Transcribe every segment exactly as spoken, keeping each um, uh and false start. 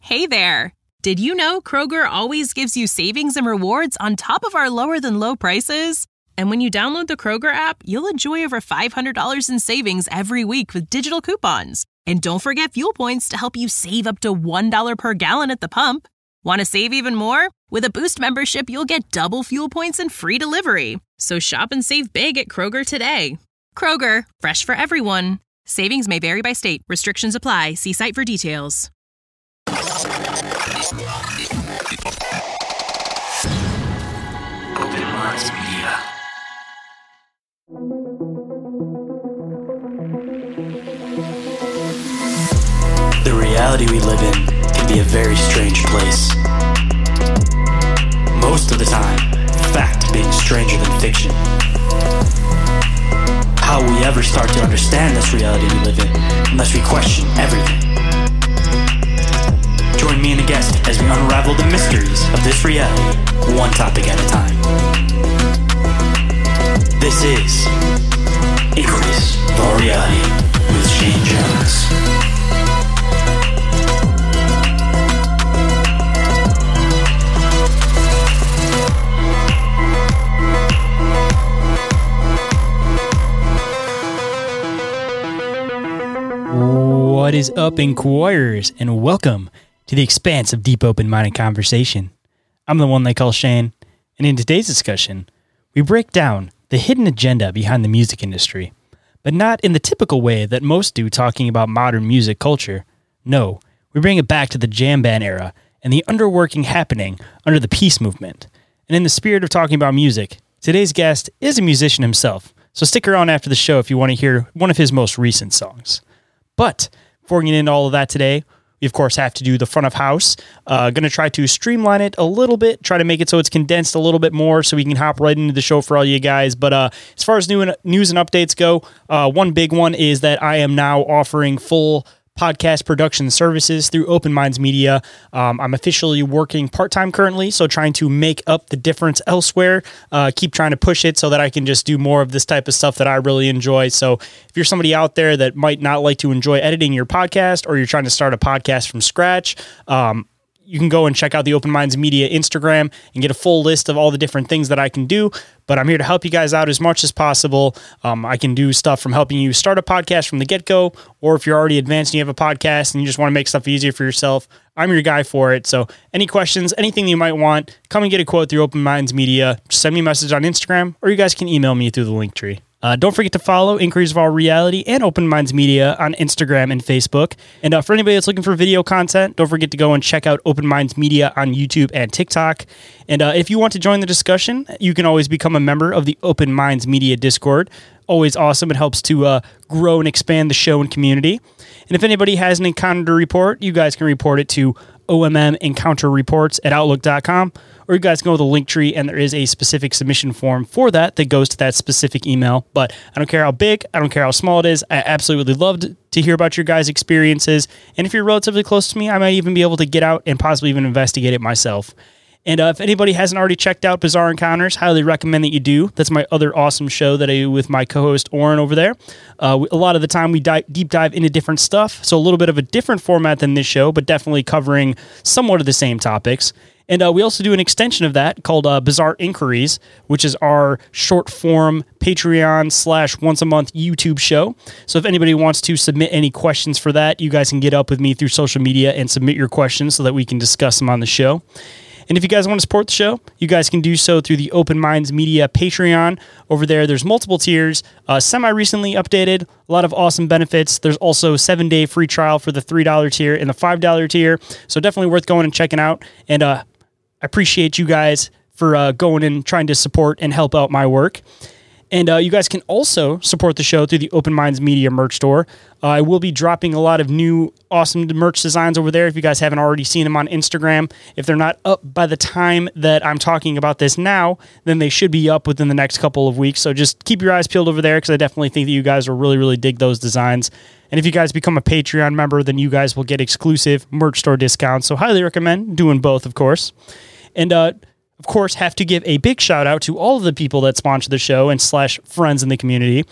Hey there! Did you know Kroger always gives you savings and rewards on top of our lower-than-low prices? And when you download the Kroger app, you'll enjoy over five hundred dollars in savings every week with digital coupons. And don't forget fuel points to help you save up to one dollar per gallon at the pump. Want to save even more? With a Boost membership, you'll get double fuel points and free delivery. So shop and save big at Kroger today. Kroger, fresh for everyone. Savings may vary by state. Restrictions apply. See site for details. Open Minds Media. The reality we live in can be a very strange place. Most of the time, fact being stranger than fiction. How will we ever start to understand this reality we live in unless we question everything? Join me and a guest as we unravel the mysteries of this reality, one topic at a time. This is Inquiries of Our Reality with Shane Jones. What is up, Inquirers, and welcome to the expanse of deep, open-minded conversation. I'm the one they call Shane, and in today's discussion, we break down the hidden agenda behind the music industry, but not in the typical way that most do talking about modern music culture. No, we bring it back to the jam band era and the underworking happening under the peace movement. And in the spirit of talking about music, today's guest is a musician himself, so stick around after the show if you want to hear one of his most recent songs. But before getting into all of that today, we of course have to do the front of house. Uh, going to try to streamline it a little bit, try to make it so it's condensed a little bit more so we can hop right into the show for all you guys. But uh, as far as new and, news and updates go, uh, one big one is that I am now offering full podcast production services through Open Minds Media. Um, I'm officially working part-time currently, so trying to make up the difference elsewhere, uh, keep trying to push it so that I can just do more of this type of stuff that I really enjoy. So if you're somebody out there that might not like to enjoy editing your podcast, or you're trying to start a podcast from scratch, um, you can go and check out the Open Minds Media Instagram and get a full list of all the different things that I can do. But I'm here to help you guys out as much as possible. Um, I can do stuff from helping you start a podcast from the get-go, or if you're already advanced and you have a podcast and you just want to make stuff easier for yourself, I'm your guy for it. So any questions, anything you might want, come and get a quote through Open Minds Media. Just send me a message on Instagram, or you guys can email me through the link tree. Uh, don't forget to follow Inquiries of Our Reality and Open Minds Media on Instagram and Facebook. And uh, for anybody that's looking for video content, don't forget to go and check out Open Minds Media on YouTube and TikTok. And uh, if you want to join the discussion, you can always become a member of the Open Minds Media Discord. Always awesome. It helps to uh, grow and expand the show and community. And if anybody has an encounter to report, you guys can report it to O M M Encounter Reports at outlook dot com, or you guys can go to the link tree and there is a specific submission form for that that goes to that specific email. But I don't care how big, I don't care how small it is. I absolutely love to hear about your guys' experiences. And if you're relatively close to me, I might even be able to get out and possibly even investigate it myself. And uh, if anybody hasn't already checked out Bizarre Encounters, highly recommend that you do. That's my other awesome show that I do with my co-host Oren over there. Uh, a lot of the time we di- deep dive into different stuff, so a little bit of a different format than this show, but definitely covering somewhat of the same topics. And uh, we also do an extension of that called uh, Bizarre Inquiries, which is our short-form Patreon slash once-a-month YouTube show. So if anybody wants to submit any questions for that, you guys can get up with me through social media and submit your questions so that we can discuss them on the show. And if you guys want to support the show, you guys can do so through the Open Minds Media Patreon. Over there, there's multiple tiers, uh, semi-recently updated, a lot of awesome benefits. There's also a seven-day free trial for the three dollar tier and the five dollar tier, so definitely worth going and checking out. And uh, I appreciate you guys for uh, going and trying to support and help out my work. And uh, you guys can also support the show through the Open Minds Media merch store. Uh, I will be dropping a lot of new awesome merch designs over there if you guys haven't already seen them on Instagram. If they're not up by the time that I'm talking about this now, then they should be up within the next couple of weeks. So just keep your eyes peeled over there because I definitely think that you guys will really, really dig those designs. And if you guys become a Patreon member, then you guys will get exclusive merch store discounts. So highly recommend doing both, of course. And uh of course, have to give a big shout out to all of the people that sponsor the show and slash friends in the community.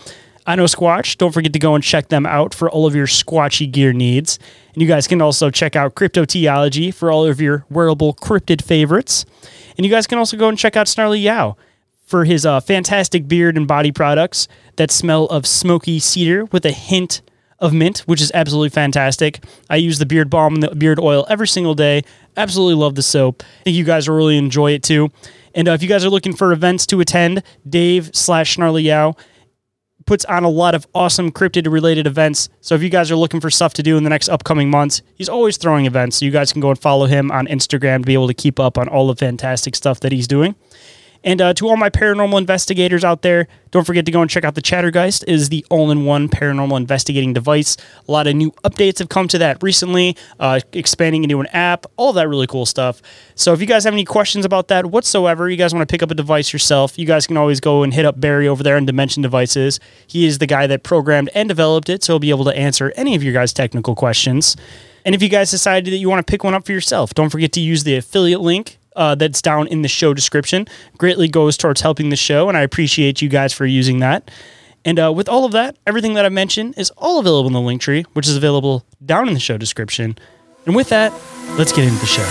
I Know Squatch. Don't forget to go and check them out for all of your squatchy gear needs. And you guys can also check out Cryptoteology for all of your wearable cryptid favorites. And you guys can also go and check out Snarly Yow for his uh, fantastic beard and body products that smell of smoky cedar with a hint of mint, which is absolutely fantastic. I use the beard balm and the beard oil every single day. Absolutely love the soap. I think you guys will really enjoy it too. And uh, if you guys are looking for events to attend, Dave slash Snarly Yow puts on a lot of awesome cryptid-related events. So if you guys are looking for stuff to do in the next upcoming months, he's always throwing events. So you guys can go and follow him on Instagram to be able to keep up on all the fantastic stuff that he's doing. And uh, to all my paranormal investigators out there, don't forget to go and check out the Chattergeist. It is the all-in-one paranormal investigating device. A lot of new updates have come to that recently, uh, expanding into an app, all of that really cool stuff. So if you guys have any questions about that whatsoever, you guys want to pick up a device yourself, you guys can always go and hit up Barry over there in Dimension Devices. He is the guy that programmed and developed it, so he'll be able to answer any of your guys' technical questions. And if you guys decided that you want to pick one up for yourself, don't forget to use the affiliate link Uh, that's down in the show description. Greatly goes towards helping the show, and I appreciate you guys for using that. And uh, with all of that, everything that I mentioned is all available in the link tree, which is available down in the show description. And with that, let's get into the show.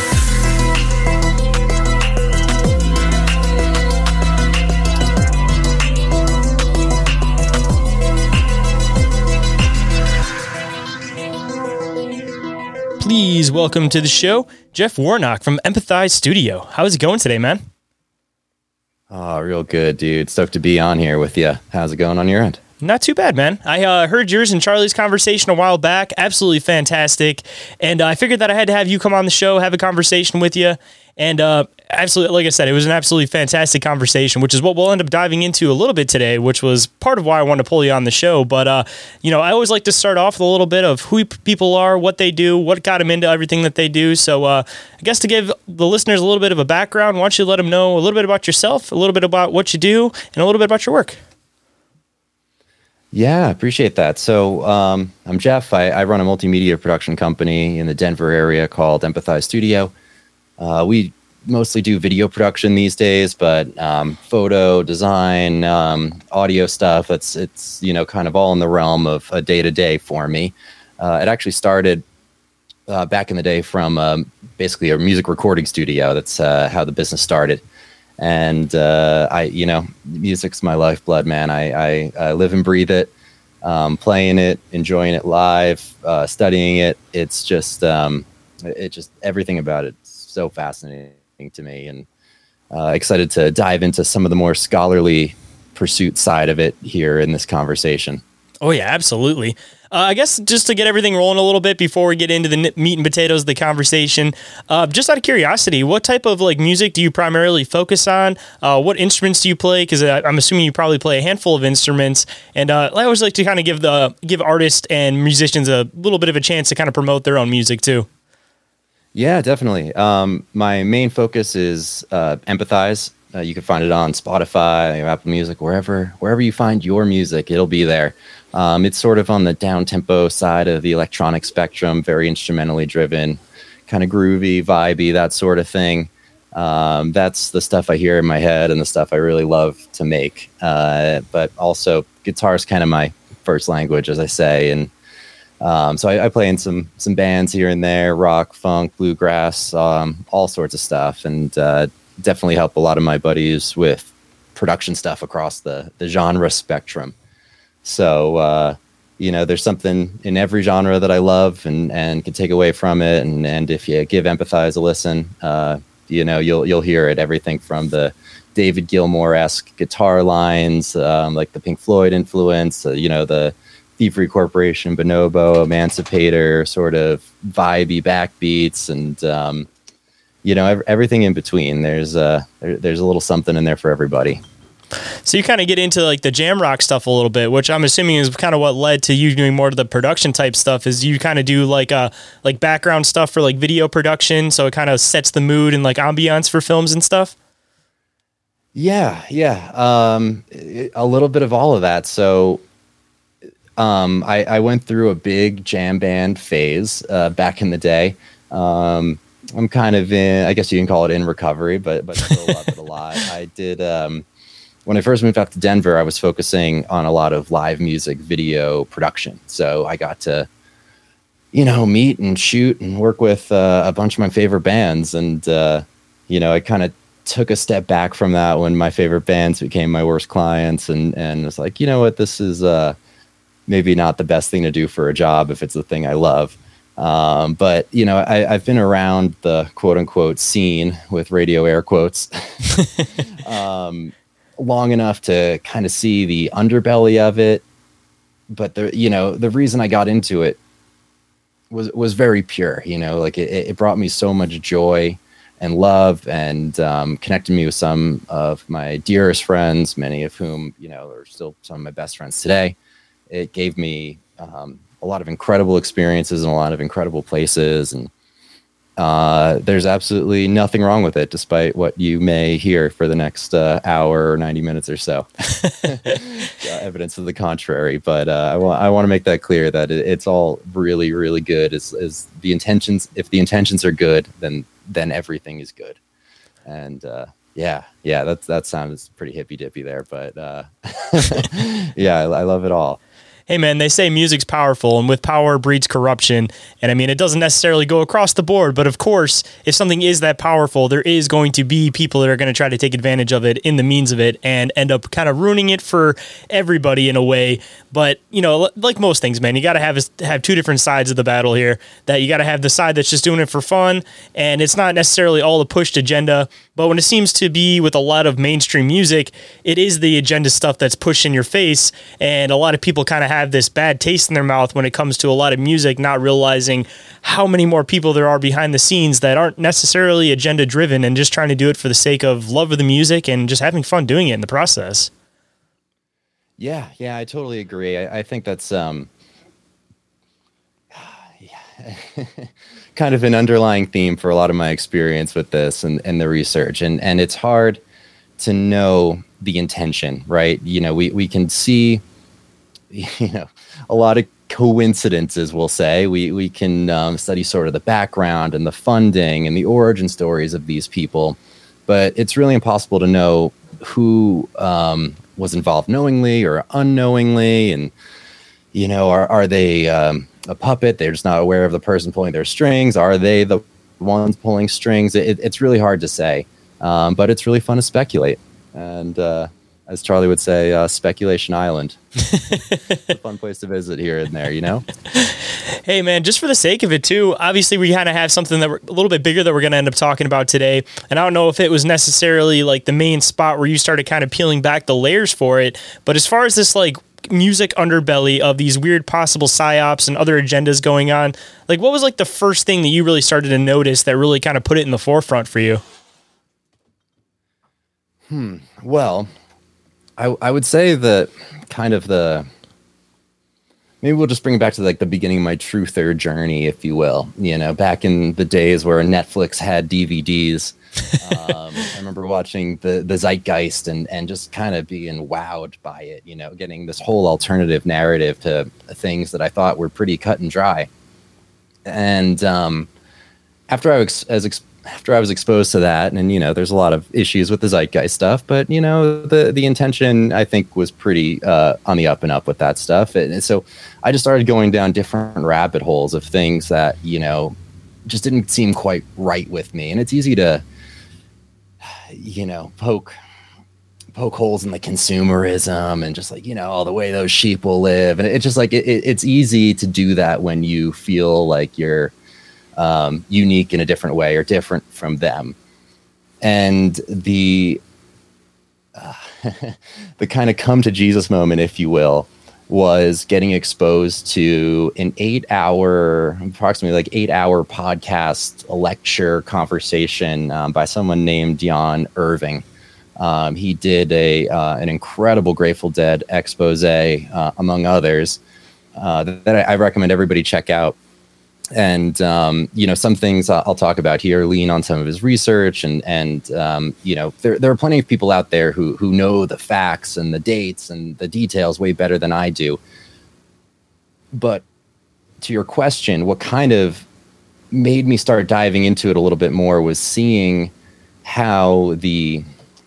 Please welcome to the show, Jeff Warnock from Empathize Studio. How's it going today, man? Oh, real good, dude. Stoked to be on here with you. How's it going on your end? Not too bad, man. I uh, heard yours and Charlie's conversation a while back. Absolutely fantastic. And uh, I figured that I had to have you come on the show, have a conversation with you. And uh, absolutely, like I said, it was an absolutely fantastic conversation, which is what we'll end up diving into a little bit today, which was part of why I wanted to pull you on the show. But, uh, you know, I always like to start off with a little bit of who people are, what they do, what got them into everything that they do. So uh, I guess to give the listeners a little bit of a background, why don't you let them know a little bit about yourself, a little bit about what you do, and a little bit about your work. Yeah, appreciate that. So um, I'm Jeff. I, I run a multimedia production company in the Denver area called Empathize Studio. Uh, we mostly do video production these days, but um, photo, design, um, audio stuff, it's, it's, you know, kind of all in the realm of a day-to-day for me. Uh, it actually started uh, back in the day from um, basically a music recording studio. That's uh, how the business started. And uh, I, you know, music's my lifeblood, man. I, I, I live and breathe it, um, playing it, enjoying it live, uh, studying it. It's just, um, it just everything about it. So fascinating to me, and uh, excited to dive into some of the more scholarly pursuit side of it here in this conversation. Oh yeah, absolutely. Uh, I guess just to get everything rolling a little bit before we get into the meat and potatoes of the conversation, uh, just out of curiosity, what type of like music do you primarily focus on? Uh, what instruments do you play? Because uh, I'm assuming you probably play a handful of instruments. And uh, I always like to kind of give the give artists and musicians a little bit of a chance to kind of promote their own music too. Yeah, definitely. Um, my main focus is uh, Empathize. Uh, you can find it on Spotify, Apple Music, wherever wherever you find your music, it'll be there. Um, it's sort of on the down-tempo side of the electronic spectrum, very instrumentally driven, kind of groovy, vibey, that sort of thing. Um, that's the stuff I hear in my head and the stuff I really love to make. Uh, but also, guitar is kind of my first language, as I say, and Um, so I, I play in some some bands here and there, rock, funk, bluegrass, um, all sorts of stuff, and uh, definitely help a lot of my buddies with production stuff across the, the genre spectrum. So, uh, you know, there's something in every genre that I love and, and can take away from it. And, and if you give Empathize a listen, uh, you know, you'll you'll hear it. Everything from the David Gilmour-esque guitar lines, um, like the Pink Floyd influence, uh, you know, the Thievery Corporation, Bonobo, Emancipator, sort of vibey backbeats, and um, you know ev- everything in between. There's uh, there, there's a little something in there for everybody. So you kind of get into like the jam rock stuff a little bit, which I'm assuming is kind of what led to you doing more of the production type stuff. Is you kind of do like uh like background stuff for like video production, so it kind of sets the mood and like ambiance for films and stuff. Yeah, yeah, um, it, a little bit of all of that. So. Um, I, I went through a big jam band phase uh, back in the day. Um, I'm kind of in, I guess you can call it in recovery, but but still love it a lot. I did um, when I first moved out to Denver, I was focusing on a lot of live music video production. So I got to, you know, meet and shoot and work with uh, a bunch of my favorite bands. And, uh, you know, I kind of took a step back from that when my favorite bands became my worst clients, and, and was like, you know what, this is uh, maybe not the best thing to do for a job if it's the thing I love. Um, but, you know, I, I've been around the quote unquote scene with radio air quotes um, long enough to kind of see the underbelly of it. But the, you know, the reason I got into it was, was very pure, you know, like it, it brought me so much joy and love, and um, connected me with some of my dearest friends, many of whom, you know, are still some of my best friends today. It gave me um, a lot of incredible experiences in a lot of incredible places. And uh, there's absolutely nothing wrong with it, despite what you may hear for the next uh, hour or ninety minutes or so. uh, evidence of the contrary. But uh, I want I want to make that clear that it, it's all really, really good. Is is the intentions? If the intentions are good, then then everything is good. And uh, yeah, yeah, that's that sounds pretty hippy dippy there, but uh, yeah, I, I love it all. Hey man, they say music's powerful, and with power breeds corruption. And I mean, it doesn't necessarily go across the board, but of course, if something is that powerful, there is going to be people that are going to try to take advantage of it in the means of it and end up kind of ruining it for everybody in a way. But, you know, like most things, man, you got to have have two different sides of the battle here. That you got to have the side that's just doing it for fun, and it's not necessarily all the pushed agenda. But when it seems to be with a lot of mainstream music, it is the agenda stuff that's pushed in your face, and a lot of people kind of have this bad taste in their mouth when it comes to a lot of music, not realizing how many more people there are behind the scenes that aren't necessarily agenda driven and just trying to do it for the sake of love of the music and just having fun doing it in the process. Yeah, yeah, I totally agree. I, I think that's um, yeah, kind of an underlying theme for a lot of my experience with this and, and the research. And, and it's hard to know the intention, right? You know, we, we can see, you know, a lot of coincidences, we'll say. We, we can um, study sort of the background and the funding and the origin stories of these people. But it's really impossible to know who um, was involved knowingly or unknowingly. And, you know, are, are they um, a puppet? They're just not aware of the person pulling their strings. Are they the ones pulling strings? It, it's really hard to say, um, but it's really fun to speculate. And uh, as Charlie would say, uh, Speculation Island. It's a fun place to visit here and there, you know? Hey, man, just for the sake of it, too, obviously we kind of have something that we're a little bit bigger that we're going to end up talking about today. And I don't know if it was necessarily like the main spot where you started kind of peeling back the layers for it. But as far as this, like, music underbelly of these weird possible psyops and other agendas going on, like, what was like the first thing that you really started to notice that really kind of put it in the forefront for you? Hmm. Well, I, I would say that kind of the, maybe we'll just bring it back to like the beginning of my truther journey, if you will. You know, back in the days where Netflix had D V Ds, um, I remember watching the the Zeitgeist and and just kind of being wowed by it. You know, getting this whole alternative narrative to things that I thought were pretty cut and dry. And um, after I was as ex- after I was exposed to that, and you know, there's a lot of issues with the Zeitgeist stuff, but you know, the the intention I think was pretty uh, on the up and up with that stuff, and, and so I just started going down different rabbit holes of things that you know just didn't seem quite right with me, and it's easy to you know poke poke holes in the consumerism and just like you know all the way those sheep will live, and it's just like it, it, it's easy to do that when you feel like you're Um, unique in a different way or different from them. And the uh, the kind of come to Jesus moment, if you will, was getting exposed to an eight hour, approximately like eight hour podcast, a lecture conversation um, by someone named Dion Irving. Um, he did a uh, an incredible Grateful Dead expose, uh, among others, uh, that I, I recommend everybody check out. And, um, you know, some things I'll talk about here lean on some of his research and, and um, you know, there, there are plenty of people out there who, who know the facts and the dates and the details way better than I do. But to your question, what kind of made me start diving into it a little bit more was seeing how the,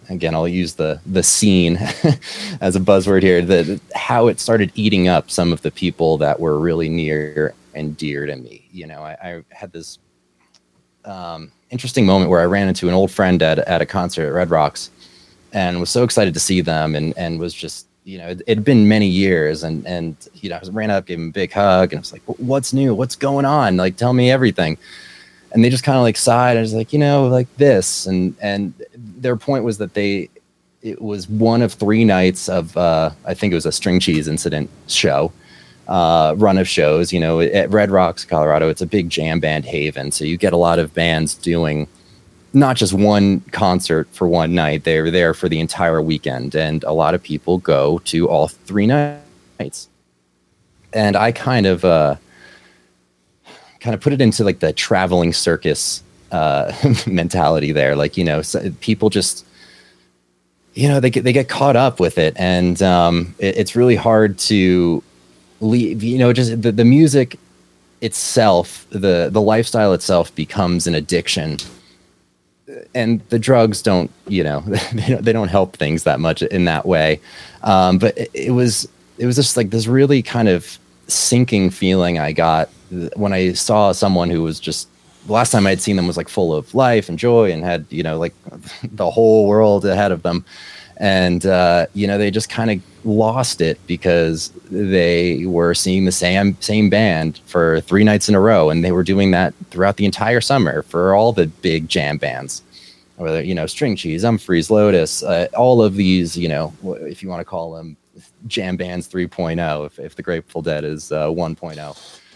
again, I'll use the the scene as a buzzword here, that how it started eating up some of the people that were really near and dear to me. You know, I, I had this um, interesting moment where I ran into an old friend at at a concert at Red Rocks, and was so excited to see them, and and was just, you know, it had been many years, and and you know, I ran up, gave him a big hug, and I was like, "What's new? What's going on? Like, tell me everything." And they just kind of like sighed. I was like, you know, like this, and and their point was that they, it was one of three nights of, uh, I think it was a String Cheese Incident show, uh, run of shows. You know, at Red Rocks, Colorado, it's a big jam band haven, so you get a lot of bands doing not just one concert for one night. They're there for the entire weekend, and a lot of people go to all three nights. And I kind of. Uh, kind of put it into like the traveling circus uh, mentality there. Like, you know, so people just, you know, they get, they get caught up with it. And um, it, it's really hard to leave, you know, just the, the music itself, the, the lifestyle itself becomes an addiction. And the drugs don't, you know, they don't, they don't help things that much in that way. Um, but it, it was, it was just like this really kind of sinking feeling I got when I saw someone who was just, the last time I'd seen them was like full of life and joy and had, you know, like the whole world ahead of them. And, uh, you know, they just kind of lost it because they were seeing the same, same band for three nights in a row. And they were doing that throughout the entire summer for all the big jam bands, whether, you know, String Cheese, Umphreys, Lotus, uh, all of these, you know, if you want to call them jam bands three point oh, if, if the Grateful Dead is uh, one point oh.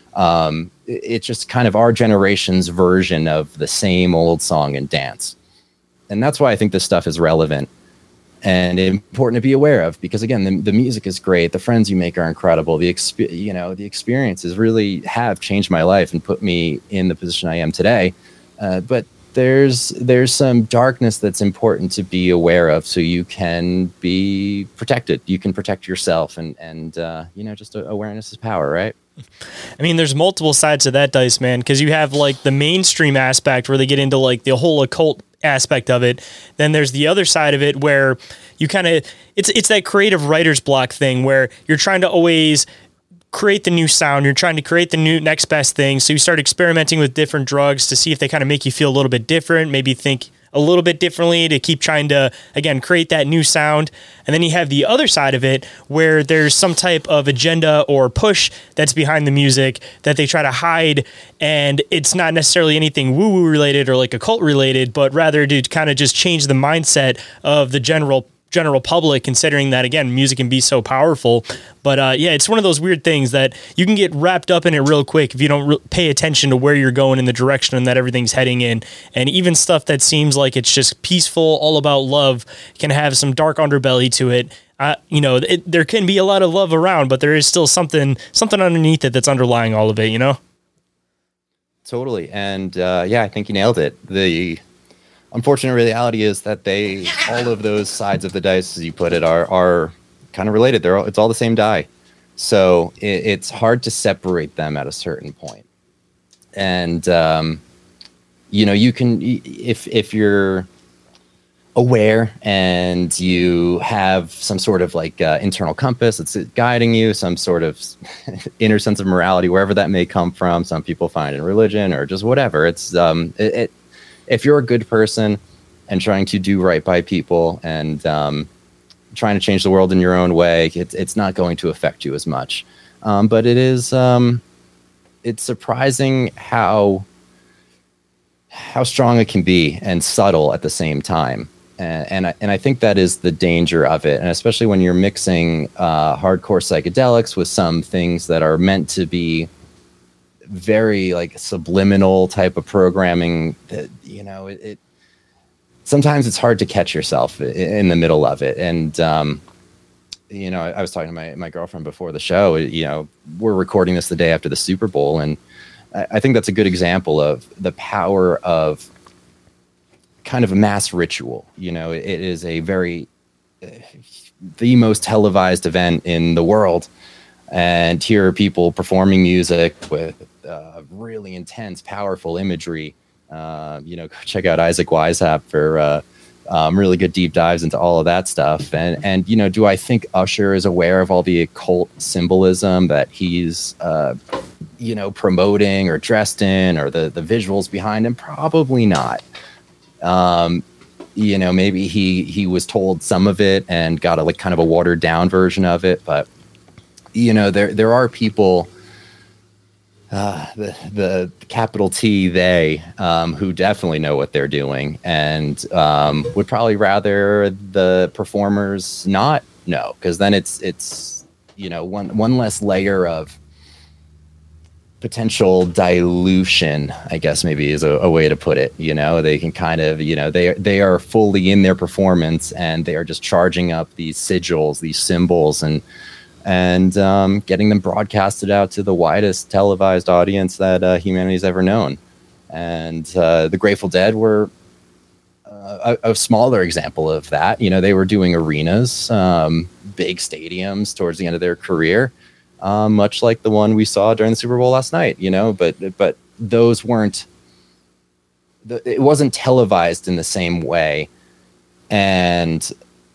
Um, it, it's just kind of our generation's version of the same old song and dance. And that's why I think this stuff is relevant and important to be aware of, because again, the, the music is great. The friends you make are incredible. The exp- you know, the experiences really have changed my life and put me in the position I am today. Uh, but there's, there's some darkness that's important to be aware of, so you can be protected. You can protect yourself, and, and, uh, you know, just awareness is power, right? I mean, there's multiple sides to that dice, man, because you have like the mainstream aspect where they get into like the whole occult aspect of it. Then there's the other side of it where you kind of, it's it's that creative writer's block thing where you're trying to always create the new sound. You're trying to create the new next best thing. So you start experimenting with different drugs to see if they kind of make you feel a little bit different, maybe think a little bit differently to keep trying to, again, create that new sound. And then you have the other side of it where there's some type of agenda or push that's behind the music that they try to hide. And it's not necessarily anything woo-woo related or like occult related, but rather to kind of just change the mindset of the general general public, considering that, again, music can be so powerful. But uh, yeah, it's one of those weird things that you can get wrapped up in it real quick if you don't re- pay attention to where you're going in the direction that everything's heading in. And even stuff that seems like it's just peaceful, all about love, can have some dark underbelly to it. Uh, you know, it, there can be a lot of love around, but there is still something something underneath it that's underlying all of it, you know? Totally. And uh, yeah, I think you nailed it. The unfortunate reality is that they, all of those sides of the dice, as you put it, are are kind of related. They're all, it's all the same die. So it, it's hard to separate them at a certain point. And, um, you know, you can, if if you're aware and you have some sort of like uh, internal compass that's guiding you, some sort of inner sense of morality, wherever that may come from. Some people find in religion or just whatever. It's um, it, it if you're a good person and trying to do right by people and um, trying to change the world in your own way, it, it's not going to affect you as much. Um, but it is, um, it's surprising how how strong it can be and subtle at the same time. And and I, and I think that is the danger of it, and especially when you're mixing uh, hardcore psychedelics with some things that are meant to be very like subliminal type of programming. That, you know, it, it sometimes it's hard to catch yourself in the middle of it. And um, you know, I, I was talking to my my girlfriend before the show. You know, we're recording this the day after the Super Bowl, and I, I think that's a good example of the power of kind of a mass ritual. You know, it, it is a very uh, the most televised event in the world, and here are people performing music with uh, really intense, powerful imagery. Uh, you know, check out Isaac Weishaupt for uh, um, really good deep dives into all of that stuff. And, and, you know, do I think Usher is aware of all the occult symbolism that he's, uh, you know, promoting or dressed in, or the, the visuals behind him? Probably not. Um, you know, maybe he, he was told some of it and got a like kind of a watered down version of it. But, you know, there, there are people, uh, the, the capital T, they, um, who definitely know what they're doing, and, um, would probably rather the performers not know. 'Cause then it's, it's, you know, one, one less layer of potential dilution, I guess maybe is a, a way to put it. You know, they can kind of, you know, they, they are fully in their performance, and they are just charging up these sigils, these symbols, and, and um, getting them broadcasted out to the widest televised audience that uh, humanity's ever known. And uh, the Grateful Dead were uh, a, a smaller example of that. You know, they were doing arenas, um, big stadiums towards the end of their career, um, much like the one we saw during the Super Bowl last night, you know, but, but those weren't, the, it wasn't televised in the same way. And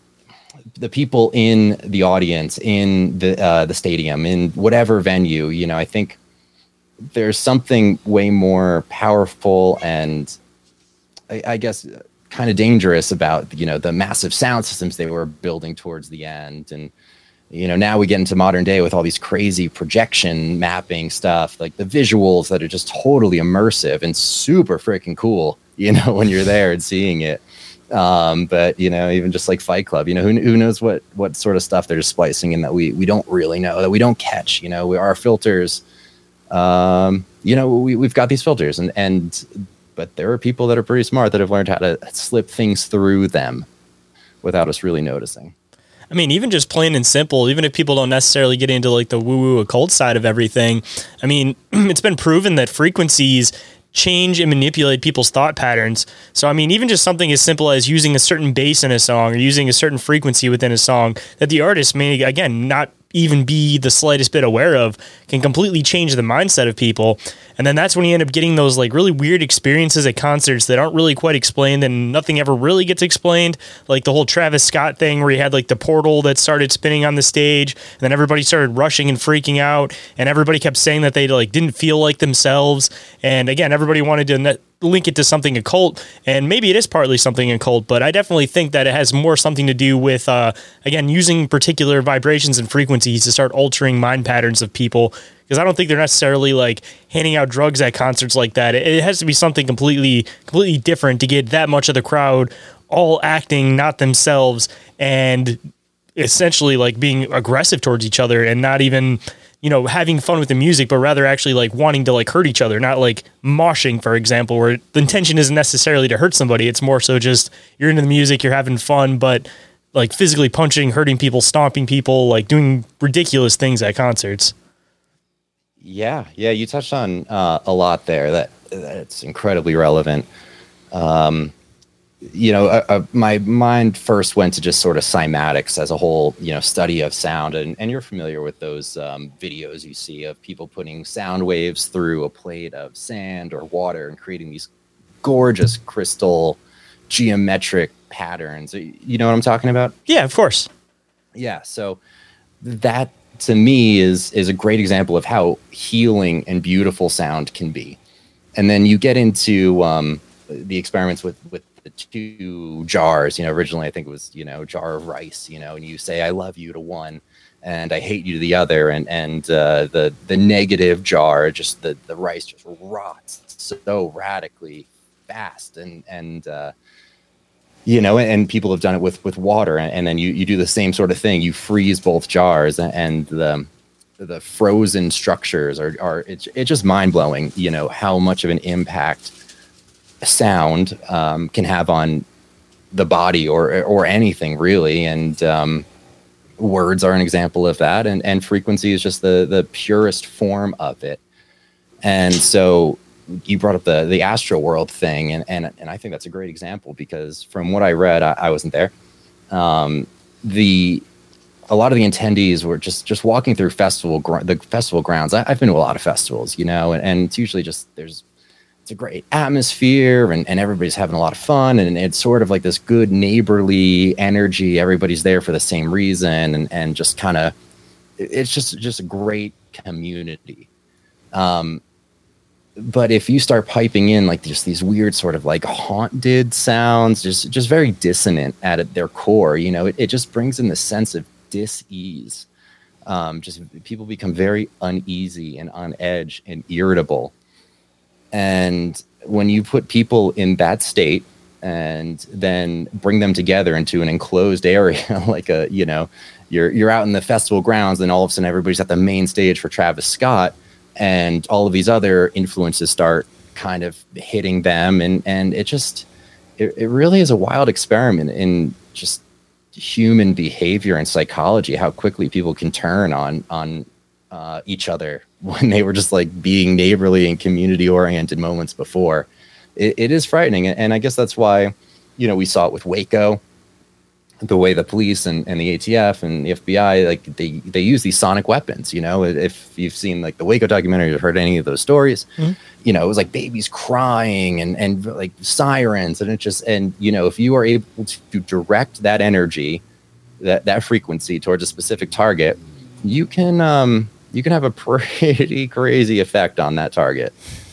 the people in the audience, in the uh, the stadium, in whatever venue, you know, I think there's something way more powerful and I, I guess kind of dangerous about, you know, the massive sound systems they were building towards the end. And, you know, now we get into modern day with all these crazy projection mapping stuff, like the visuals that are just totally immersive and super freaking cool, you know, when you're there and seeing it. Um, but, you know, even just like Fight Club, you know, who, who knows what, what sort of stuff they're just splicing in that we, we don't really know, that we don't catch, you know, we, our filters, um, you know, we, we've got these filters and, and, but there are people that are pretty smart that have learned how to slip things through them without us really noticing. I mean, even just plain and simple, even if people don't necessarily get into like the woo-woo occult side of everything, I mean, it's been proven that frequencies change and manipulate people's thought patterns. So, I mean, even just something as simple as using a certain bass in a song or using a certain frequency within a song that the artist may, again, not even be the slightest bit aware of, can completely change the mindset of people. And then that's when you end up getting those like really weird experiences at concerts that aren't really quite explained and nothing ever really gets explained. Like the whole Travis Scott thing where he had like the portal that started spinning on the stage and then everybody started rushing and freaking out and everybody kept saying that they like didn't feel like themselves. And again, everybody wanted to net- link it to something occult, and maybe it is partly something occult, but I definitely think that it has more something to do with, uh, again, using particular vibrations and frequencies to start altering mind patterns of people, because I don't think they're necessarily like handing out drugs at concerts like that. It, it has to be something completely, completely different to get that much of the crowd all acting not themselves and essentially like being aggressive towards each other and not even, you know, having fun with the music, but rather actually like wanting to like hurt each other, not like moshing, for example, where the intention isn't necessarily to hurt somebody. It's more so just you're into the music, you're having fun, but like physically punching, hurting people, stomping people, like doing ridiculous things at concerts. Yeah. Yeah. You touched on uh, a lot there that that's incredibly relevant. Um, you know, uh, uh, my mind first went to just sort of cymatics as a whole, you know, study of sound. And, and you're familiar with those um, videos you see of people putting sound waves through a plate of sand or water and creating these gorgeous crystal geometric patterns. You know what I'm talking about? Yeah, of course. Yeah. So that to me is, is a great example of how healing and beautiful sound can be. And then you get into um, the experiments with, with, the two jars, you know, originally I think it was, you know, jar of rice, you know, and you say, I love you to one and I hate you to the other. And, and uh, the, the negative jar, just the, the rice just rots so radically fast. And, and, uh, you know, and, and people have done it with, with water. And, and then you, you do the same sort of thing. You freeze both jars and the, the frozen structures are, are it's, it's just mind blowing, you know, how much of an impact sound um, can have on the body or or anything really, and um, words are an example of that, and and frequency is just the the purest form of it. And so you brought up the the Astro World thing, and and and I think that's a great example because from what I read, I, I wasn't there. Um, the a lot of the attendees were just just walking through festival gr- the festival grounds. I, I've been to a lot of festivals, you know, and, and it's usually just there's it's a great atmosphere, and, and everybody's having a lot of fun, and it's sort of like this good neighborly energy. Everybody's there for the same reason, and, and just kind of, it's just, just a great community. Um, but if you start piping in like just these weird sort of like haunted sounds, just, just very dissonant at their core, you know, it, it just brings in the sense of dis-ease. Um, just people become very uneasy and on edge and irritable. And when you put people in that state and then bring them together into an enclosed area, like a, you know, you're, you're out in the festival grounds, and all of a sudden everybody's at the main stage for Travis Scott, and all of these other influences start kind of hitting them. And, and it just, it, it really is a wild experiment in just human behavior and psychology, how quickly people can turn on, on, uh, each other when they were just like being neighborly and community oriented moments before. It, it is frightening. And I guess that's why, you know, we saw it with Waco, the way the police and, and the A T F and the F B I, like they, they use these sonic weapons. You know, if you've seen like the Waco documentary or heard any of those stories, mm-hmm. you know, it was like babies crying and, and like sirens, and it just, and, you know, if you are able to direct that energy, that, that frequency towards a specific target, you can, um, you can have a pretty crazy effect on that target.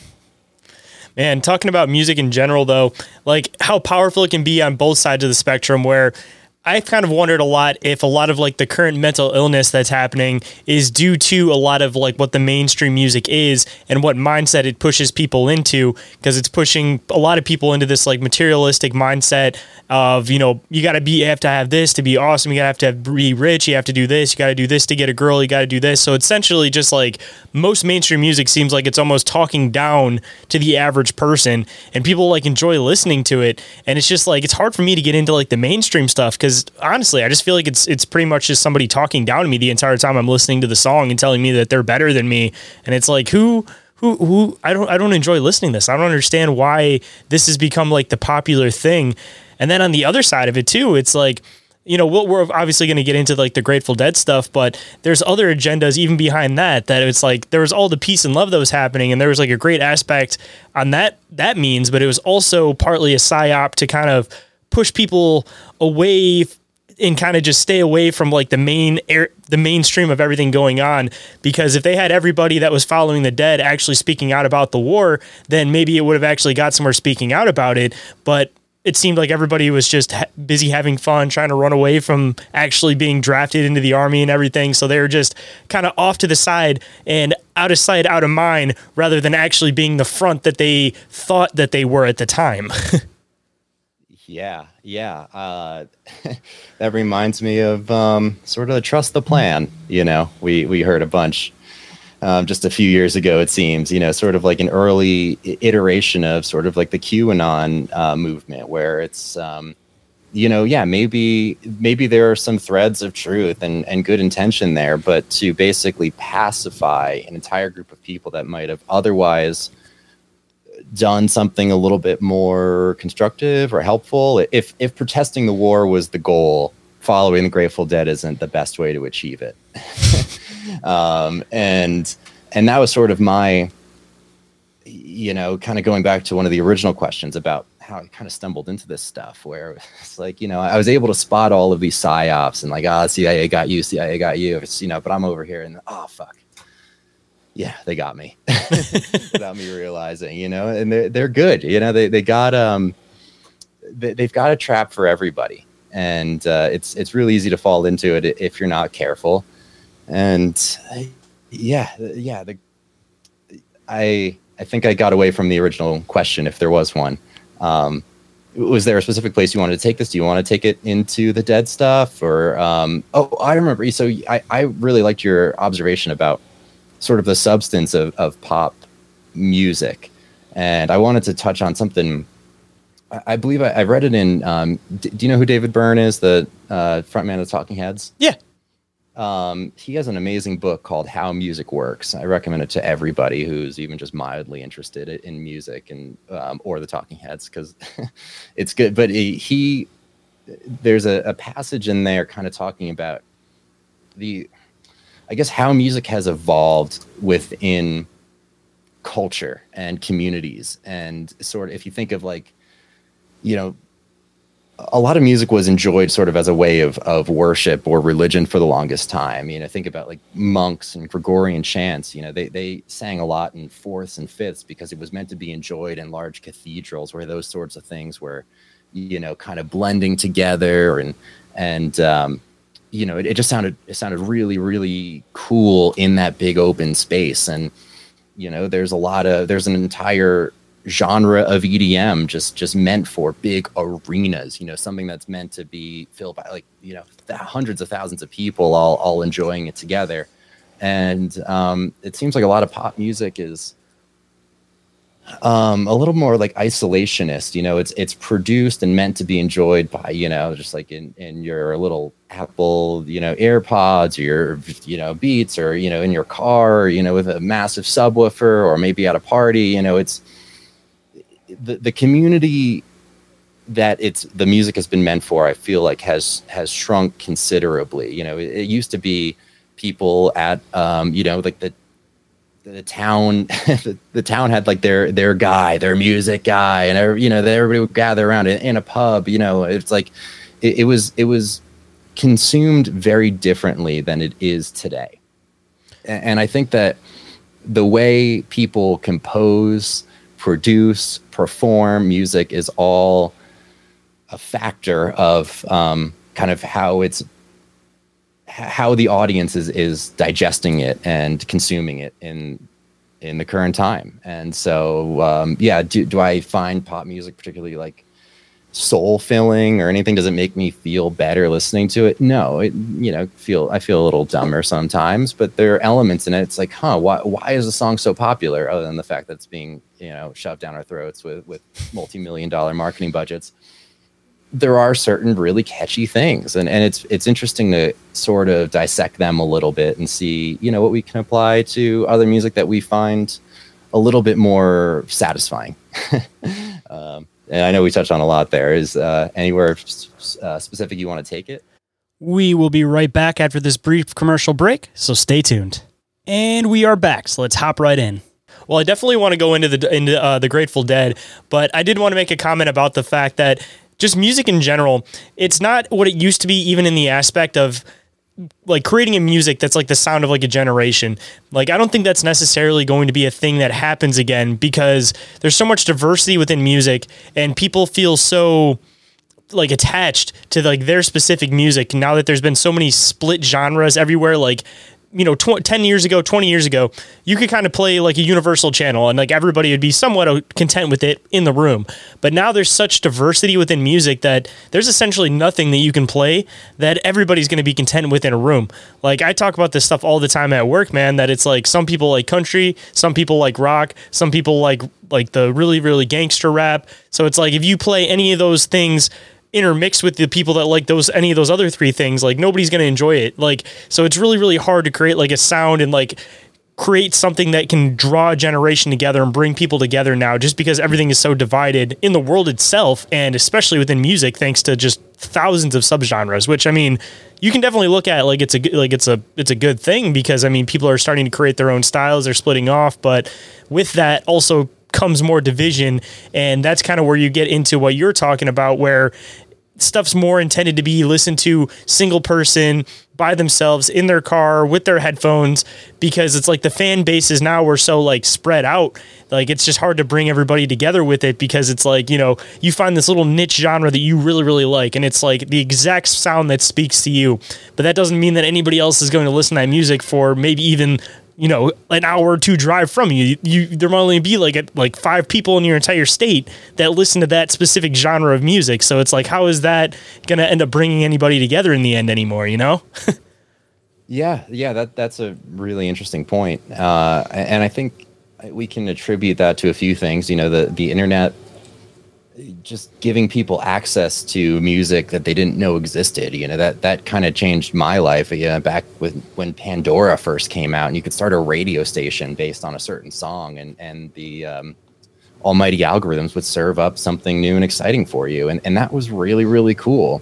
Man, talking about music in general, though, like how powerful it can be on both sides of the spectrum, where I've kind of wondered a lot if a lot of like the current mental illness that's happening is due to a lot of like what the mainstream music is and what mindset it pushes people into, because it's pushing a lot of people into this like materialistic mindset of, you know, you got to be, you have to have this to be awesome. You got to have to have, be rich. You have to do this. You got to do this to get a girl. You got to do this. So essentially just like most mainstream music seems like it's almost talking down to the average person, and people like enjoy listening to it. And it's just like, it's hard for me to get into like the mainstream stuff, because honestly, I just feel like it's it's pretty much just somebody talking down to me the entire time I'm listening to the song and telling me that they're better than me. And it's like, who who who I don't I don't enjoy listening to this. I don't understand why this has become like the popular thing. And then on the other side of it too, it's like, you know, we're obviously going to get into like the Grateful Dead stuff, but there's other agendas even behind that, that it's like there was all the peace and love that was happening, and there was like a great aspect on that that means, but it was also partly a psyop to kind of push people away and kind of just stay away from like the main air, the mainstream of everything going on. Because if they had everybody that was following the Dead actually speaking out about the war, then maybe it would have actually got somewhere speaking out about it. But it seemed like everybody was just ha- busy having fun, trying to run away from actually being drafted into the army and everything. So they were just kind of off to the side and out of sight, out of mind, rather than actually being the front that they thought that they were at the time. Yeah, yeah. Uh, that reminds me of um, sort of trust the plan. You know, we we heard a bunch um, just a few years ago, it seems, you know, sort of like an early iteration of sort of like the QAnon uh, movement, where it's, um, you know, yeah, maybe maybe there are some threads of truth and, and good intention there, but to basically pacify an entire group of people that might have otherwise done something a little bit more constructive or helpful. If if protesting the war was the goal, following the Grateful Dead isn't the best way to achieve it. um, and and that was sort of my, you know, kind of going back to one of the original questions about how I kind of stumbled into this stuff, where it's like, you know, I was able to spot all of these psyops and like, ah, oh, C I A got you, C I A got you, it's, you know, but I'm over here and oh fuck. Yeah, they got me without me realizing, you know, and they're, they're good. You know, they, they got, um, they, they've got a trap for everybody. And uh, it's, it's really easy to fall into it if you're not careful. And yeah, yeah. The, I, I think I got away from the original question, if there was one. Um, was there a specific place you wanted to take this? Do you want to take it into the Dead stuff or, um, oh, I remember. So I, I really liked your observation about sort of the substance of, of pop music. And I wanted to touch on something. I, I believe I, I read it in, um, d- do you know who David Byrne is? The uh, frontman of the Talking Heads? Yeah. Um, he has an amazing book called How Music Works. I recommend it to everybody who's even just mildly interested in music and, um, or the Talking Heads, because it's good. But he, he there's a, a passage in there kind of talking about the, I guess, how music has evolved within culture and communities. And sort of, if you think of like, you know, a lot of music was enjoyed sort of as a way of of worship or religion for the longest time. You know, think about like monks and Gregorian chants. You know, they they sang a lot in fourths and fifths because it was meant to be enjoyed in large cathedrals where those sorts of things were, you know, kind of blending together, and and um, you know, it, it just sounded it sounded really really cool in that big open space. And you know, there's a lot of there's an entire genre of E D M just just meant for big arenas, you know, something that's meant to be filled by like, you know, th- hundreds of thousands of people all all enjoying it together. And um it seems like a lot of pop music is um a little more like isolationist, you know. It's it's produced and meant to be enjoyed by, you know, just like in in your little Apple, you know, AirPods, or your, you know, Beats, or, you know, in your car, or, you know, with a massive subwoofer, or maybe at a party. You know, it's the the community that it's the music has been meant for, I feel like has has shrunk considerably. You know, it, it used to be people at um you know, like the the town the, the town had like their their guy, their music guy, and every, you know, everybody would gather around in, in a pub. You know, it's like it, it was it was consumed very differently than it is today. And, and I think that the way people compose, produce, perform music is all a factor of um, kind of how it's how the audience is is digesting it and consuming it in in the current time. And so um, yeah, do do I find pop music particularly like soul filling or anything? Does it make me feel better listening to it? No, it, you know, feel I feel a little dumber sometimes, but there are elements in it. It's like, huh, why why is the song so popular? Other than the fact that it's being, you know, shoved down our throats with with multi-million dollar marketing budgets, there are certain really catchy things, and and it's it's interesting to sort of dissect them a little bit and see, you know, what we can apply to other music that we find a little bit more satisfying. um, And I know we touched on a lot there. Is uh, anywhere uh, specific you want to take it? We will be right back after this brief commercial break, so stay tuned. And we are back, so let's hop right in. Well, I definitely want to go into the into uh, the Grateful Dead, but I did want to make a comment about the fact that just music in general, it's not what it used to be, even in the aspect of like creating a music that's like the sound of like a generation. Like, I don't think that's necessarily going to be a thing that happens again, because there's so much diversity within music and people feel so like attached to like their specific music now that there's been so many split genres everywhere. Like, you know, tw- ten years ago, twenty years ago, you could kind of play like a universal channel and like everybody would be somewhat content with it in the room. But now there's such diversity within music that there's essentially nothing that you can play that everybody's going to be content with in a room. Like, I talk about this stuff all the time at work, man, that it's like some people like country, some people like rock, some people like like the really, really gangster rap. So it's like if you play any of those things intermixed with the people that like those any of those other three things, like nobody's going to enjoy it. Like, so it's really really hard to create like a sound and like create something that can draw a generation together and bring people together now, just because everything is so divided in the world itself, and especially within music, thanks to just thousands of subgenres. Which, I mean, you can definitely look at like it's a like it's a it's a good thing, because I mean, people are starting to create their own styles, they're splitting off, but with that also comes more division, and that's kind of where you get into what you're talking about, where stuff's more intended to be listened to single person by themselves in their car with their headphones, because it's like the fan bases now were so like spread out. Like, it's just hard to bring everybody together with it, because it's like, you know, you find this little niche genre that you really, really like, and it's like the exact sound that speaks to you. But that doesn't mean that anybody else is going to listen to that music for maybe even, you know, an hour or two drive from you. You there might only be like a, like five people in your entire state that listen to that specific genre of music. So it's like, how is that going to end up bringing anybody together in the end anymore, you know? yeah, yeah, that that's a really interesting point. Uh, and I think we can attribute that to a few things. You know, the, the internet just giving people access to music that they didn't know existed. You know, that that kind of changed my life. Yeah, back with when Pandora first came out, and you could start a radio station based on a certain song, and and the um, almighty algorithms would serve up something new and exciting for you, and and that was really really cool.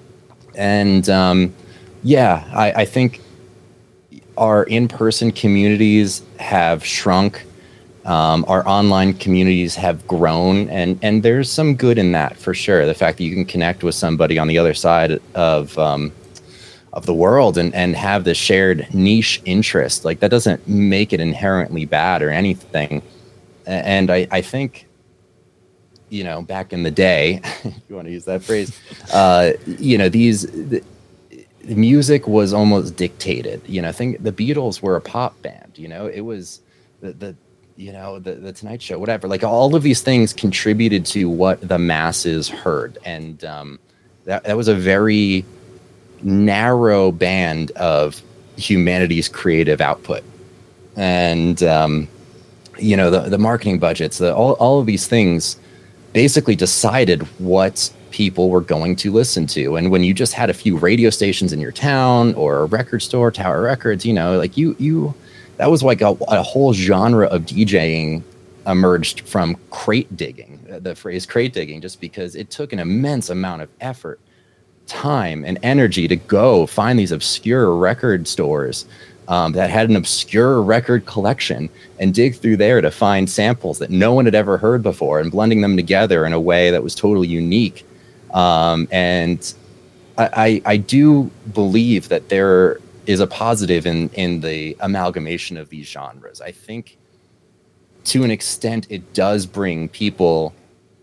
And um, yeah, I, I think our in-person communities have shrunk Um, our online communities have grown, and and there's some good in that for sure. The fact that you can connect with somebody on the other side of um, of the world and and have this shared niche interest, like that doesn't make it inherently bad or anything. And I, I think, you know, back in the day, if you want to use that phrase, uh, you know, these the, the music was almost dictated. You know, I think the Beatles were a pop band. You know, it was the the you know, the, the Tonight Show, whatever, like all of these things contributed to what the masses heard. And um, that, that was a very narrow band of humanity's creative output. And, um, you know, the, the marketing budgets, the, all, all of these things basically decided what people were going to listen to. And when you just had a few radio stations in your town or a record store, Tower Records, you know, like you, you, that was like a, a whole genre of DJing emerged from crate digging, the phrase crate digging, just because it took an immense amount of effort, time, and energy to go find these obscure record stores um, that had an obscure record collection and dig through there to find samples that no one had ever heard before and blending them together in a way that was totally unique. Um, and I, I, I do believe that there is a positive in, in the amalgamation of these genres. I think to an extent it does bring people,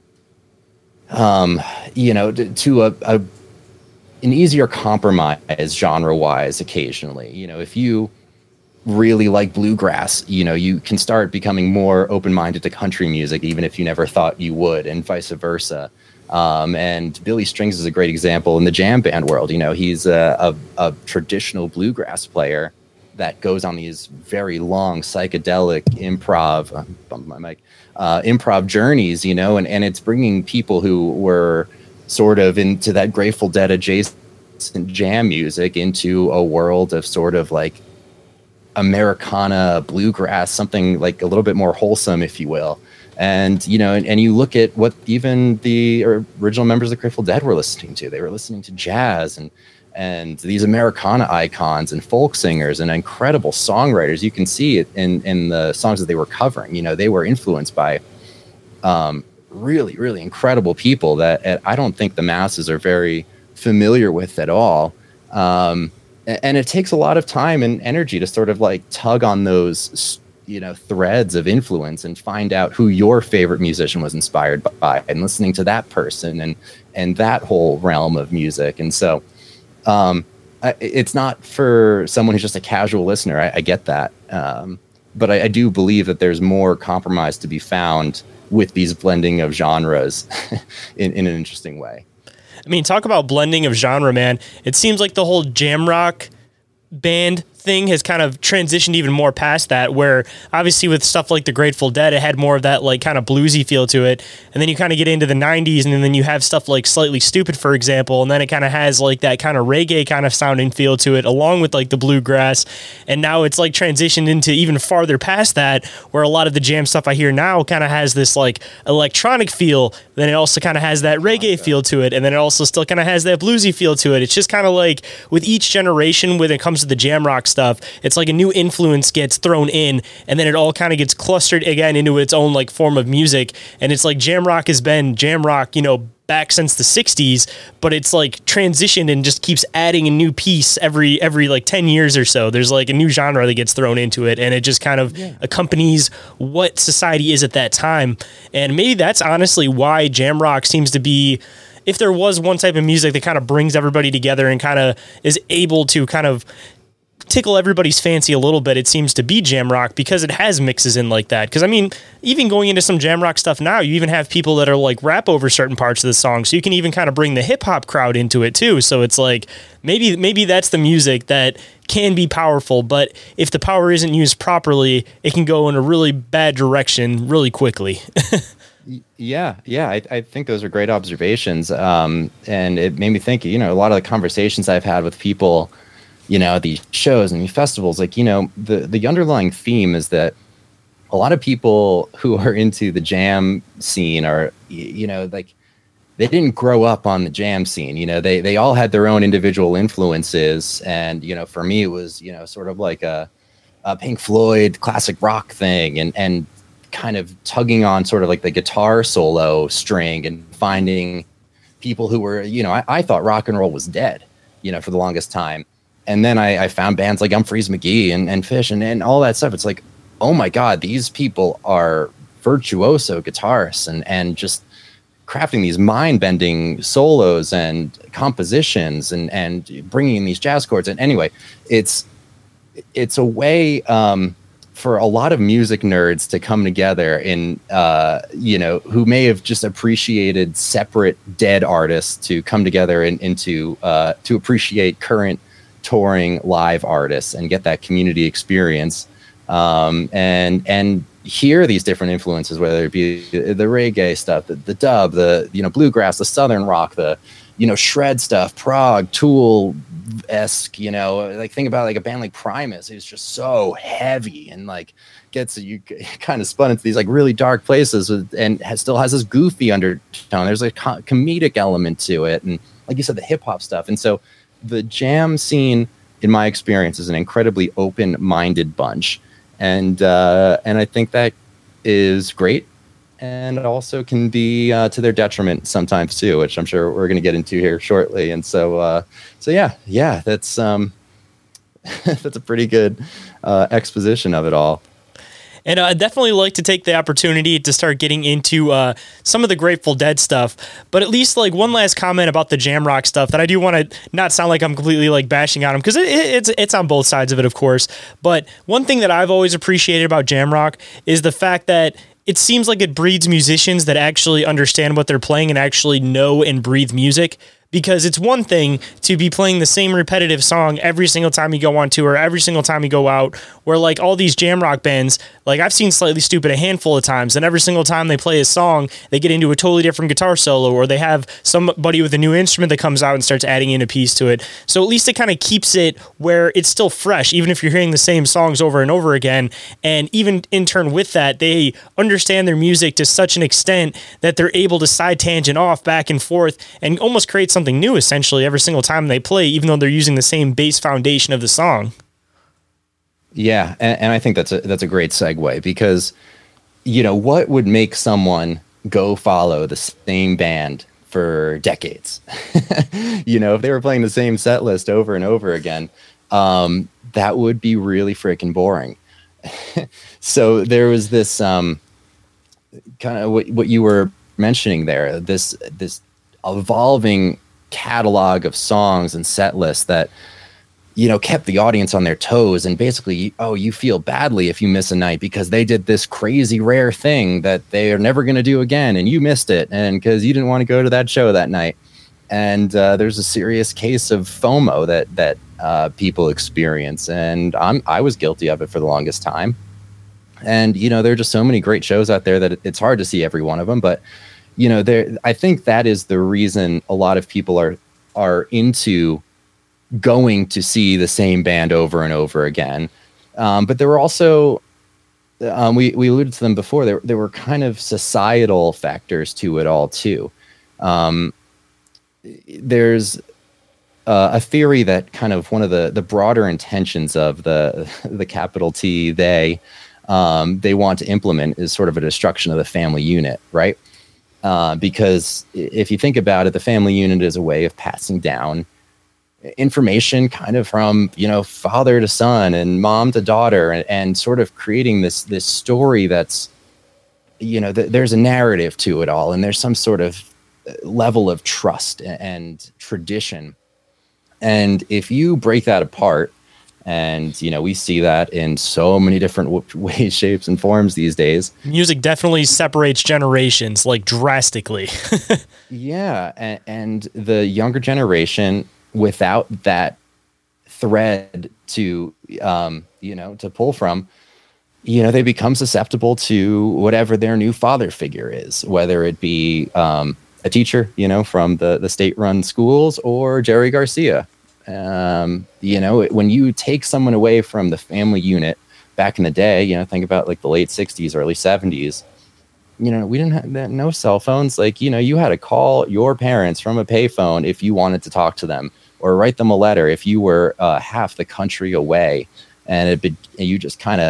um, you know, to, to a, a an easier compromise genre-wise occasionally. You know, if you really like bluegrass, you know, you can start becoming more open-minded to country music, even if you never thought you would, and vice versa. Um, and Billy Strings is a great example in the jam band world. You know, he's a, a, a traditional bluegrass player that goes on these very long psychedelic improv, uh, bump my mic, uh, improv journeys, you know, and, and it's bringing people who were sort of into that Grateful Dead adjacent jam music into a world of sort of like Americana bluegrass, something like a little bit more wholesome, if you will. And, you know, and, and you look at what even the original members of the Grateful Dead were listening to. They were listening to jazz and and these Americana icons and folk singers and incredible songwriters. You can see it in, in the songs that they were covering. You know, they were influenced by um, really, really incredible people that I don't think the masses are very familiar with at all. Um, and it takes a lot of time and energy to sort of like tug on those, you know, threads of influence and find out who your favorite musician was inspired by and listening to that person and, and that whole realm of music. And so um, I, it's not for someone who's just a casual listener. I, I get that. Um, but I, I do believe that there's more compromise to be found with these blending of genres in, in an interesting way. I mean, talk about blending of genre, man. It seems like the whole jam rock band thing has kind of transitioned even more past that, where obviously with stuff like the Grateful Dead, it had more of that like kind of bluesy feel to it. And then you kind of get into the nineties and then you have stuff like Slightly Stupid, for example. And then it kind of has like that kind of reggae kind of sounding feel to it along with like the bluegrass. And now it's like transitioned into even farther past that, where a lot of the jam stuff I hear now kind of has this like electronic feel. Then it also kind of has that reggae feel to it. And then it also still kind of has that bluesy feel to it. It's just kind of like with each generation when it comes to the jam rock stuff, it's like a new influence gets thrown in and then it all kind of gets clustered again into its own like form of music. And it's like jam rock has been jam rock, you know, back since the sixties, but it's like transitioned and just keeps adding a new piece every every like ten years or so. There's like a new genre that gets thrown into it and it just kind of yeah. accompanies what society is at that time. And maybe that's honestly why jam rock seems to be, if there was one type of music that kind of brings everybody together and kind of is able to kind of tickle everybody's fancy a little bit, it seems to be jam rock, because it has mixes in like that. Because I mean, even going into some jam rock stuff now, you even have people that are like rap over certain parts of the song, so you can even kind of bring the hip hop crowd into it too. So it's like maybe maybe that's the music that can be powerful, but if the power isn't used properly, it can go in a really bad direction really quickly. Yeah, yeah, I, I think those are great observations, um, and it made me think. You know, a lot of the conversations I've had with people, you know, these shows and these festivals, like, you know, the, the underlying theme is that a lot of people who are into the jam scene are, you know, like they didn't grow up on the jam scene. You know, they, they all had their own individual influences. And, you know, for me, it was, you know, sort of like a, a Pink Floyd classic rock thing. And, and kind of tugging on sort of like the guitar solo string and finding people who were, you know, I, I thought rock and roll was dead, you know, for the longest time. And then I, I found bands like Humphreys McGee and, and Fish and, and all that stuff. It's like, oh my God, these people are virtuoso guitarists and, and just crafting these mind-bending solos and compositions and, and bringing in these jazz chords. And anyway, it's, it's a way um, for a lot of music nerds to come together in, uh, you know, who may have just appreciated separate dead artists to come together and into uh, to appreciate current touring live artists and get that community experience um, and and hear these different influences, whether it be the, the reggae stuff, the, the dub, the you know bluegrass, the southern rock, the you know shred stuff, prog, Tool esque, you know, like think about like a band like Primus, who's just so heavy and like gets you kind of spun into these like really dark places with, and has, still has this goofy undertone. There's a co- comedic element to it, and like you said, the hip hop stuff. And so the jam scene, in my experience, is an incredibly open-minded bunch, and uh, and I think that is great, and also can be uh, to their detriment sometimes too, which I'm sure we're going to get into here shortly. And so, uh, so yeah, yeah, that's um, that's a pretty good uh, exposition of it all. And uh, I'd definitely like to take the opportunity to start getting into uh, some of the Grateful Dead stuff. But at least like one last comment about the jam rock stuff that I do want to not sound like I'm completely like bashing on them, because it, it, it's it's on both sides of it, of course. But one thing that I've always appreciated about jam rock is the fact that it seems like it breeds musicians that actually understand what they're playing and actually know and breathe music. Because it's one thing to be playing the same repetitive song every single time you go on tour, every single time you go out, where like all these jam rock bands, like I've seen Slightly Stupid a handful of times, and every single time they play a song, they get into a totally different guitar solo, or they have somebody with a new instrument that comes out and starts adding in a piece to it. So at least it kind of keeps it where it's still fresh, even if you're hearing the same songs over and over again. And even in turn with that, they understand their music to such an extent that they're able to side tangent off back and forth and almost create something something new essentially every single time they play, even though they're using the same base foundation of the song. Yeah, and, and I think that's a that's a great segue, because you know what would make someone go follow the same band for decades? You know, if they were playing the same set list over and over again, um, that would be really freaking boring. So there was this um, kind of what, what you were mentioning there, this this evolving catalog of songs and set lists that, you know, kept the audience on their toes. And basically, oh, you feel badly if you miss a night because they did this crazy rare thing that they are never going to do again, and you missed it, and because you didn't want to go to that show that night. And uh, there's a serious case of FOMO that that uh, people experience, and I'm I was guilty of it for the longest time. And you know, there are just so many great shows out there that it's hard to see every one of them, but you know, there, I think that is the reason a lot of people are are into going to see the same band over and over again. Um, but there were also, um, we we alluded to them before. There there were kind of societal factors to it all too. Um, there's uh, a theory that kind of one of the the broader intentions of the the capital T they um, they want to implement is sort of a destruction of the family unit, right? Uh, because if you think about it, the family unit is a way of passing down information kind of from, you know, father to son and mom to daughter, and, and sort of creating this this story that's, you know, th- there's a narrative to it all, and there's some sort of level of trust and, and tradition. And if you break that apart, and, you know, we see that in so many different w- ways, shapes, and forms these days. Music definitely separates generations, like drastically. Yeah. And, and the younger generation, without that thread to, um, you know, to pull from, you know, they become susceptible to whatever their new father figure is, whether it be um, a teacher, you know, from the, the state-run schools, or Jerry Garcia. Um, you know, when you take someone away from the family unit back in the day, you know, think about like the late sixties, early seventies, you know, we didn't have no cell phones. Like, you know, you had to call your parents from a payphone if you wanted to talk to them, or write them a letter if you were uh, half the country away, and it be, you just kind of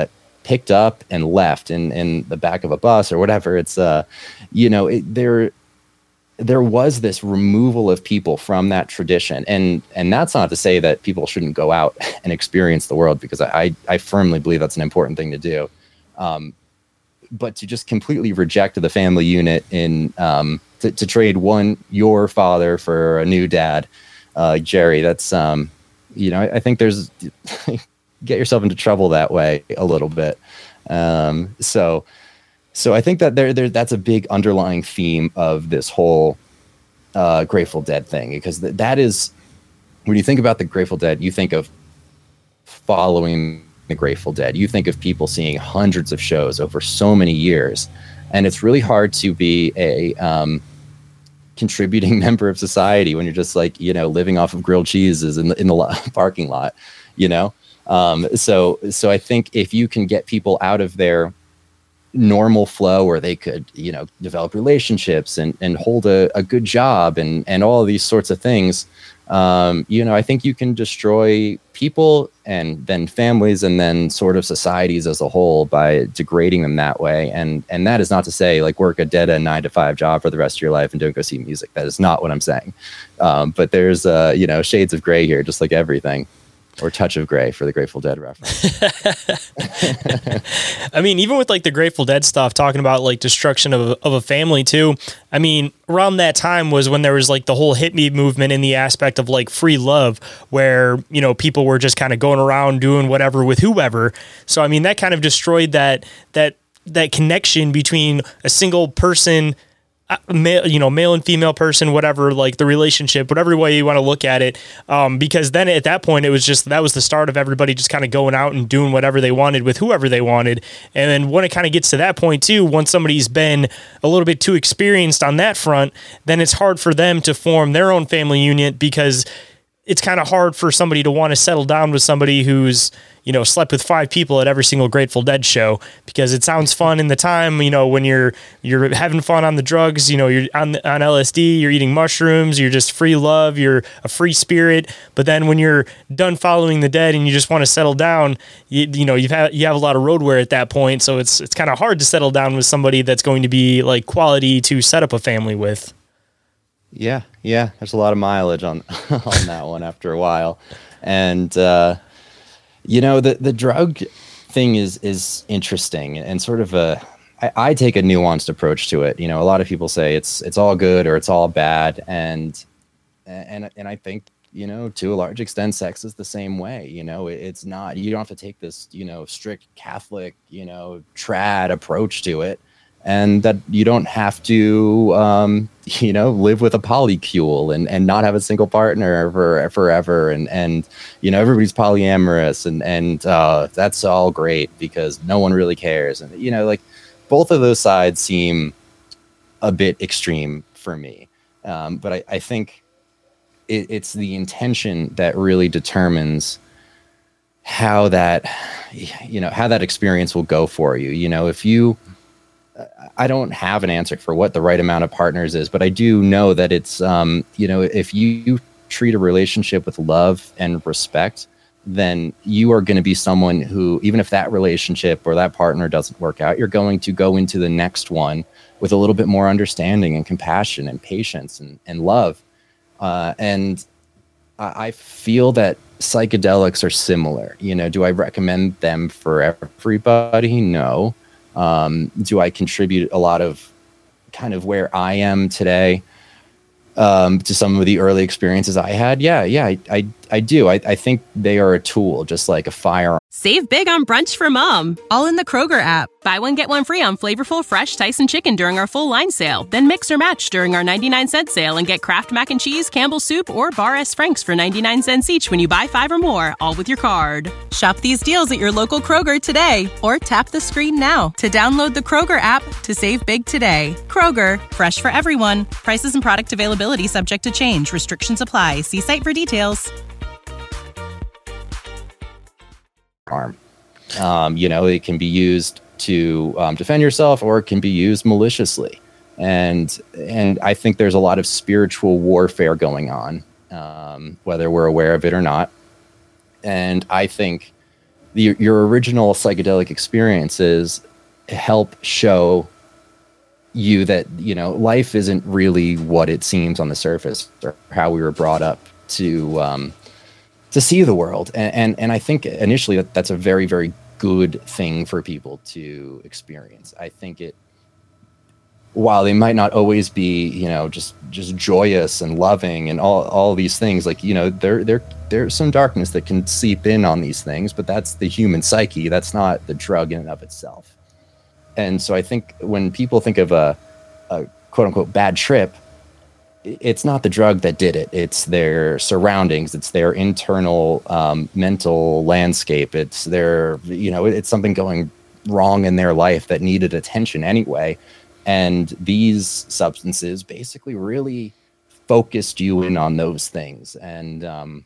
picked up and left in, in the back of a bus or whatever. It's, uh, you know, it, there, there was this removal of people from that tradition. And, and that's not to say that people shouldn't go out and experience the world, because I, I firmly believe that's an important thing to do. Um, but to just completely reject the family unit in, um, to, to trade one, your father for a new dad, uh, Jerry, that's, um, you know, I, I think there's, get yourself into trouble that way a little bit. Um, so, so I think that there, there, that's a big underlying theme of this whole, uh, Grateful Dead thing, because th- that is, when you think about the Grateful Dead, you think of following the Grateful Dead. You think of people seeing hundreds of shows over so many years, and it's really hard to be a, um, contributing member of society when you're just like, you know, living off of grilled cheeses in the, in the lo- parking lot, you know? Um, so, so I think if you can get people out of their normal flow where they could, you know, develop relationships and, and hold a, a good job and, and all of these sorts of things, um, you know, I think you can destroy people and then families and then sort of societies as a whole by degrading them that way. And, and that is not to say like work a dead end nine to five job for the rest of your life and don't go see music. That is not what I'm saying. Um, but there's, uh, you know, shades of gray here, just like everything. Or touch of gray for the Grateful Dead reference. I mean, even with like the Grateful Dead stuff, talking about like destruction of, of a family too. I mean, around that time was when there was like the whole hippie movement in the aspect of like free love, where, you know, people were just kind of going around doing whatever with whoever. So, I mean, that kind of destroyed that, that, that connection between a single person, male, you know, male and female person, whatever, like the relationship, whatever way you want to look at it. Um, because then at that point, it was just, that was the start of everybody just kind of going out and doing whatever they wanted with whoever they wanted. And then when it kind of gets to that point too, once somebody's been a little bit too experienced on that front, then it's hard for them to form their own family unit, because it's kind of hard for somebody to want to settle down with somebody who's, you know, slept with five people at every single Grateful Dead show, because it sounds fun in the time, you know, when you're, you're having fun on the drugs, you know, you're on, on L S D, you're eating mushrooms, you're just free love, you're a free spirit. But then when you're done following the Dead and you just want to settle down, you, you know, you've had, you have a lot of road wear at that point. So it's, it's kind of hard to settle down with somebody that's going to be like quality to set up a family with. Yeah, yeah. There's a lot of mileage on on that one after a while, and uh, you know the the drug thing is is interesting and sort of a. I, I take a nuanced approach to it. You know, a lot of people say it's it's all good or it's all bad, and and and I think, you know, to a large extent, sex is the same way. You know, it, it's not. You don't have to take this, you know, strict Catholic, you know, trad approach to it. And that you don't have to, um, you know, live with a polycule and, and not have a single partner for forever. And, and, you know, everybody's polyamorous and, and uh, that's all great because no one really cares. And, you know, like both of those sides seem a bit extreme for me. Um, but I, I think it, it's the intention that really determines how that, you know, how that experience will go for you. You know, if you, I don't have an answer for what the right amount of partners is, but I do know that it's, um, you know, if you treat a relationship with love and respect, then you are going to be someone who, even if that relationship or that partner doesn't work out, you're going to go into the next one with a little bit more understanding and compassion and patience and, and love. Uh, and I, I feel that psychedelics are similar. You know, do I recommend them for everybody? No. Um, do I contribute a lot of kind of where I am today um, to some of the early experiences I had? Yeah, yeah, I, I, I do. I, I think they are a tool, just like a firearm. Save big on brunch for mom, all in the Kroger app. Buy one, get one free on flavorful, fresh Tyson chicken during our full line sale. Then mix or match during our ninety-nine cent sale and get Kraft Mac and Cheese, Campbell's Soup, or Bar S. Frank's for ninety-nine cents each when you buy five or more, all with your card. Shop these deals at your local Kroger today, or tap the screen now to download the Kroger app to save big today. Kroger, fresh for everyone. Prices and product availability subject to change. Restrictions apply. See site for details. Arm. Um, you know, it can be used to um, defend yourself, or it can be used maliciously. And and I think there's a lot of spiritual warfare going on, um, whether we're aware of it or not. And I think the, your original psychedelic experiences help show you that, you know, life isn't really what it seems on the surface, or how we were brought up to um, to see the world. And, and and I think initially that that's a very, very good thing for people to experience. I think it, while they might not always be, you know, just just joyous and loving and all all these things, like, you know, there there there's some darkness that can seep in on these things, but that's the human psyche. That's not the drug in and of itself. And so I think when people think of a, a quote unquote bad trip, it's not the drug that did it. It's their surroundings. It's their internal um, mental landscape. It's their, you know, it's something going wrong in their life that needed attention anyway. And these substances basically really focused you in on those things. And um,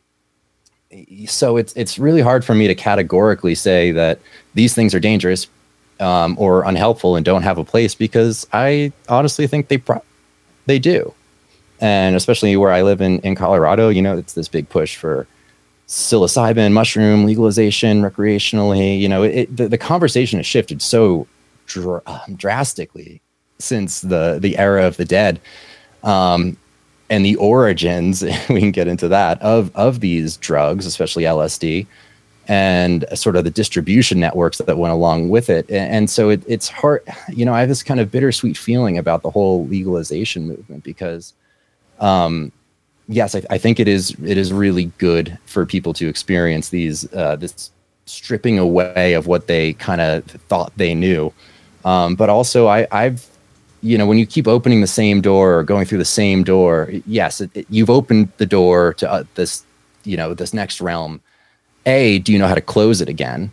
so it's it's really hard for me to categorically say that these things are dangerous um, or unhelpful and don't have a place, because I honestly think they pro- they do. And especially where I live in, in Colorado, you know, it's this big push for psilocybin, mushroom legalization recreationally. You know, it, the, the conversation has shifted so dr- drastically since the the era of the dead, um, and the origins, we can get into that, of of these drugs, especially L S D, and sort of the distribution networks that went along with it. And, and so it, it's hard, you know, I have this kind of bittersweet feeling about the whole legalization movement, because um, yes, I, I think it is it is really good for people to experience these uh, this stripping away of what they kind of thought they knew, um, but also I, I've you know, when you keep opening the same door or going through the same door, yes, it, it, you've opened the door to uh, this, you know, this next realm. A, do you know how to close it again?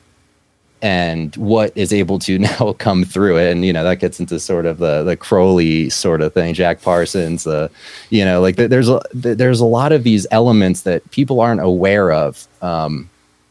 And what is able to now come through it? And, you know, that gets into sort of the the Crowley sort of thing, Jack Parsons, uh, you know, like there's a, there's a lot of these elements that people aren't aware of. Um,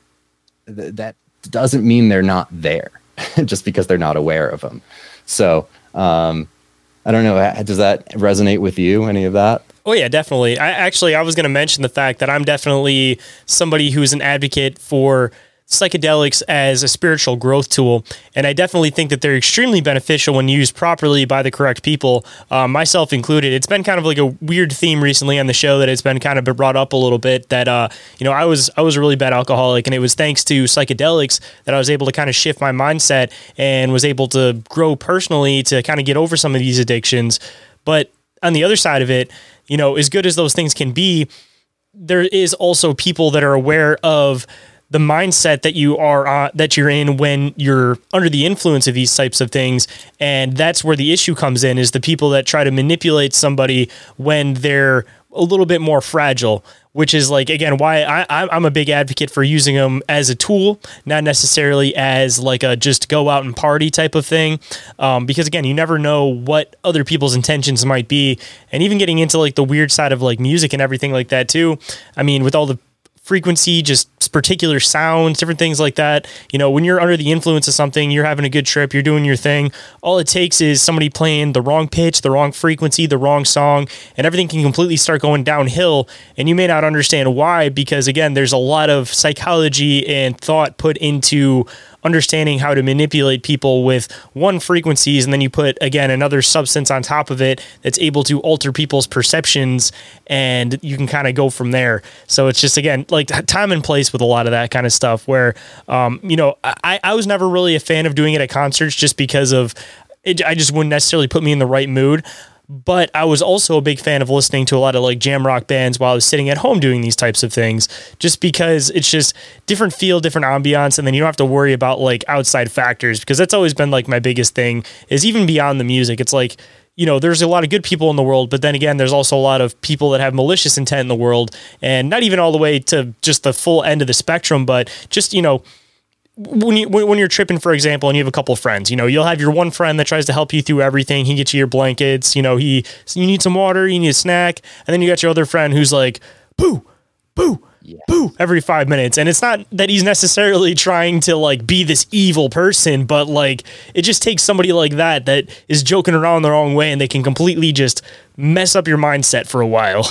th- that doesn't mean they're not there just because they're not aware of them. So, um, I don't know. Does that resonate with you? Any of that? Oh yeah, definitely. I actually, I was going to mention the fact that I'm definitely somebody who's an advocate for psychedelics as a spiritual growth tool. And I definitely think that they're extremely beneficial when used properly by the correct people, um, myself included. It's been kind of like a weird theme recently on the show that it's been kind of brought up a little bit that, uh, you know, I was, I was a really bad alcoholic, and it was thanks to psychedelics that I was able to kind of shift my mindset and was able to grow personally to kind of get over some of these addictions. But on the other side of it, you know, as good as those things can be, there is also people that are aware of the mindset that you are uh, that you're in when you're under the influence of these types of things. And that's where the issue comes in, is the people that try to manipulate somebody when they're a little bit more fragile, which is like, again, why I, I'm a big advocate for using them as a tool, not necessarily as like a just go out and party type of thing. Um, because again, you never know what other people's intentions might be. And even getting into like the weird side of like music and everything like that too. I mean, with all the frequency, just particular sounds, different things like that. You know, when you're under the influence of something, you're having a good trip, you're doing your thing. All it takes is somebody playing the wrong pitch, the wrong frequency, the wrong song, and everything can completely start going downhill. And you may not understand why, because again, there's a lot of psychology and thought put into understanding how to manipulate people with one frequencies, and then you put, again, another substance on top of it that's able to alter people's perceptions, and you can kind of go from there. So it's just, again, like time and place with a lot of that kind of stuff where, um, you know, I, I was never really a fan of doing it at concerts just because of it. I just wouldn't necessarily put me in the right mood. But I was also a big fan of listening to a lot of like jam rock bands while I was sitting at home doing these types of things, just because it's just different feel, different ambiance. And then you don't have to worry about like outside factors, because that's always been like my biggest thing, is even beyond the music. It's like, you know, there's a lot of good people in the world, but then again, there's also a lot of people that have malicious intent in the world, and not even all the way to just the full end of the spectrum, but just, you know, when you when you're tripping, for example, and you have a couple of friends, you know, you'll have your one friend that tries to help you through everything. He gets you your blankets, you know, he you need some water, you need a snack, and then you got your other friend who's like, boo, boo, yeah. boo, every five minutes. And it's not that he's necessarily trying to like be this evil person, but like it just takes somebody like that that is joking around the wrong way, and they can completely just mess up your mindset for a while.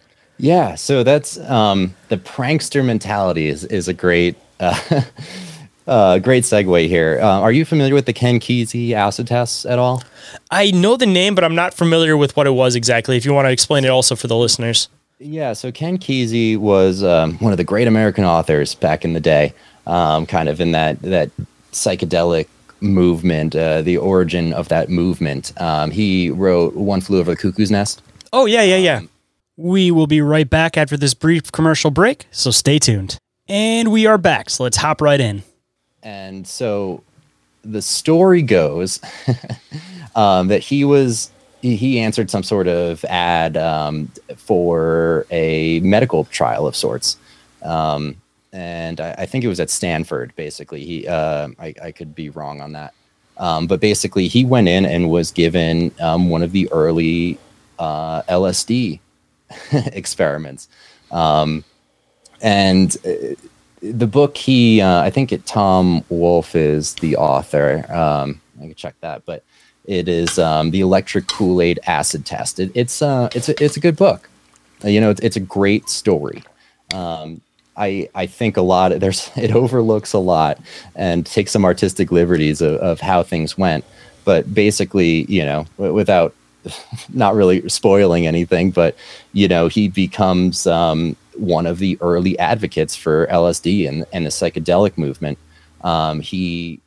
Yeah, so that's um, the prankster mentality is is a great. Uh, Uh, great segue here. Uh, are you familiar with the Ken Kesey acid tests at all? I know the name, but I'm not familiar with what it was exactly. If you want to explain it also for the listeners. Yeah, so Ken Kesey was um, one of the great American authors back in the day, um, kind of in that that psychedelic movement, uh, the origin of that movement. Um, he wrote One Flew Over the Cuckoo's Nest. Oh, yeah, yeah, yeah. We will be right back after this brief commercial break, so stay tuned. And we are back, so let's hop right in. And so the story goes um, that he was he, he answered some sort of ad um, for a medical trial of sorts, um, and I, I think it was at Stanford. Basically, he uh, I, I could be wrong on that, um, but basically he went in and was given um, one of the early uh, L S D experiments, um, and. Uh, The book he, uh, I think it Tom Wolfe is the author. Um, I can check that, but it is um, the Electric Kool-Aid Acid Test. It, it's uh, it's a, it's a good book. Uh, you know, it's, it's a great story. Um, I I think a lot of, there's it overlooks a lot and takes some artistic liberties of, of how things went. But basically, you know, w- without not really spoiling anything, but you know, he becomes um, one of the early advocates for L S D and, and the psychedelic movement. Um, he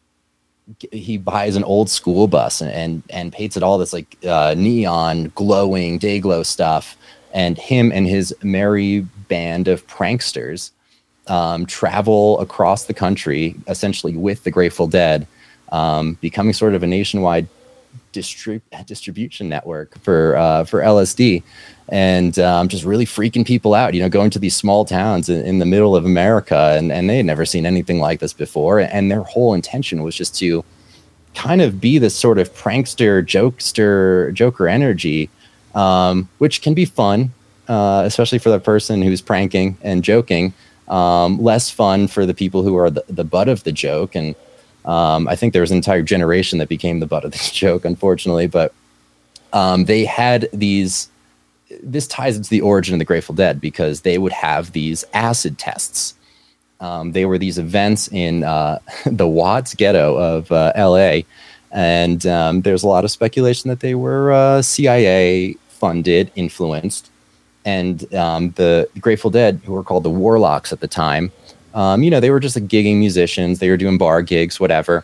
he buys an old school bus and and, and paints it all this like uh, neon glowing day glow stuff. And him and his merry band of pranksters um, travel across the country, essentially with the Grateful Dead, um, becoming sort of a nationwide distrib- distribution network for uh, for L S D, and um, just really freaking people out. You know, going to these small towns in, in the middle of America, and, and they had never seen anything like this before. And their whole intention was just to kind of be this sort of prankster, jokester, joker energy, um, which can be fun, uh, especially for the person who's pranking and joking. Um, less fun for the people who are the, the butt of the joke. And um, I think there was an entire generation that became the butt of this joke, unfortunately. But um, they had these, this ties into the origin of the Grateful Dead, because they would have these acid tests. Um, they were these events in uh, the Watts ghetto of uh, L A. And um, there's a lot of speculation that they were uh, C I A funded, influenced. And um, the Grateful Dead, who were called the Warlocks at the time, um, you know, they were just like gigging musicians. They were doing bar gigs, whatever.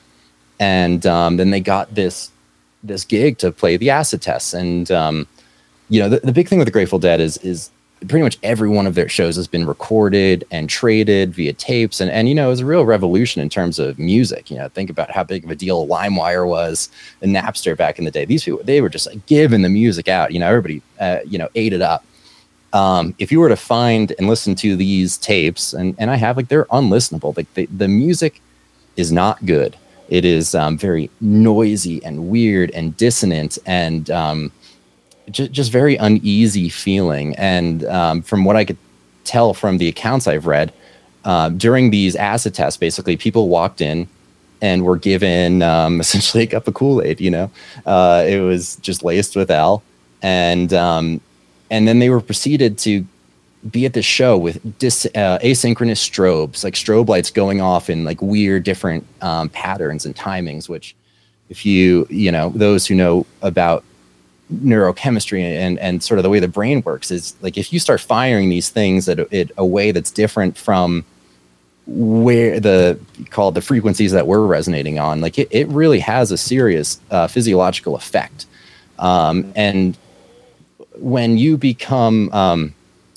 And um, then they got this this gig to play the acid tests. And, um, you know, the, the big thing with the Grateful Dead is is pretty much every one of their shows has been recorded and traded via tapes. And, and you know, it was a real revolution in terms of music. You know, think about how big of a deal LimeWire was and Napster back in the day. These people, they were just like giving the music out. You know, everybody, uh, you know, ate it up. Um, if you were to find and listen to these tapes, and, and I have, like, they're unlistenable. Like the, the music is not good. It is um, very noisy and weird and dissonant and um, just, just very uneasy feeling. And um, from what I could tell from the accounts I've read, uh, during these acid tests, basically people walked in and were given um, essentially a cup of Kool-Aid, you know. Uh, it was just laced with L. And um, And then they were proceeded to be at the show with dis, uh, asynchronous strobes, like strobe lights going off in like weird different um, patterns and timings, which if you, you know, those who know about neurochemistry and, and sort of the way the brain works is like, if you start firing these things at a, at a way that's different from where the called the frequencies that we're resonating on, like it, it really has a serious uh, physiological effect. Um, and when you become um,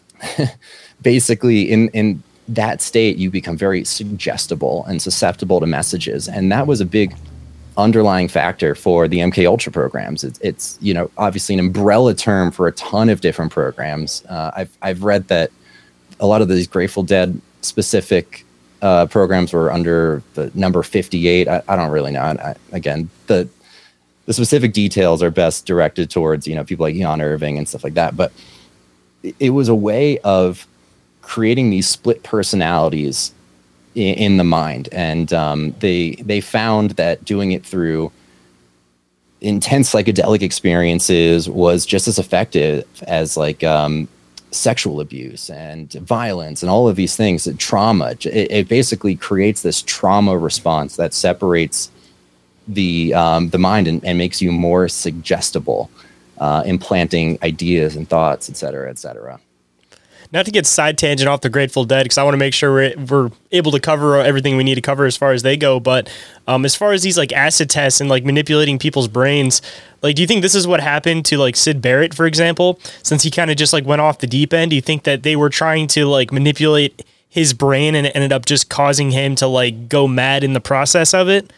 basically in, in that state, you become very suggestible and susceptible to messages. And that was a big underlying factor for the M K Ultra programs. It's, it's you know, obviously an umbrella term for a ton of different programs. Uh, I've, I've read that a lot of these Grateful Dead specific uh, programs were under the number fifty-eight. I, I don't really know. I, again, the, The specific details are best directed towards, you know, people like Jan Irving and stuff like that. But it was a way of creating these split personalities in, in the mind. And um, they they found that doing it through intense psychedelic experiences was just as effective as like um, sexual abuse and violence and all of these things, trauma. It, it basically creates this trauma response that separates the um, the mind and, and makes you more suggestible, uh, implanting ideas and thoughts, et cetera, et cetera. Not to get side tangent off the Grateful Dead, because I want to make sure we're, we're able to cover everything we need to cover as far as they go. But um, as far as these like acid tests and like manipulating people's brains, like, do you think this is what happened to like Syd Barrett, for example, since he kind of just like went off the deep end? Do you think that they were trying to like manipulate his brain and it ended up just causing him to like go mad in the process of it?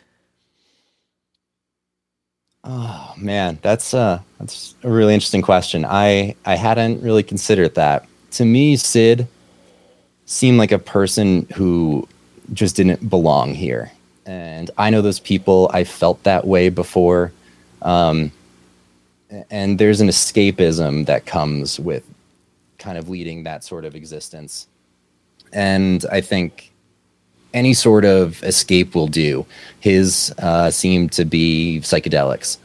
Oh man, that's uh that's a really interesting question. I I hadn't really considered that. To me, Sid seemed like a person who just didn't belong here. And I know those people. I felt that way before. Um, and there's an escapism that comes with kind of leading that sort of existence. And I think any sort of escape will do. His uh, seemed to be psychedelics.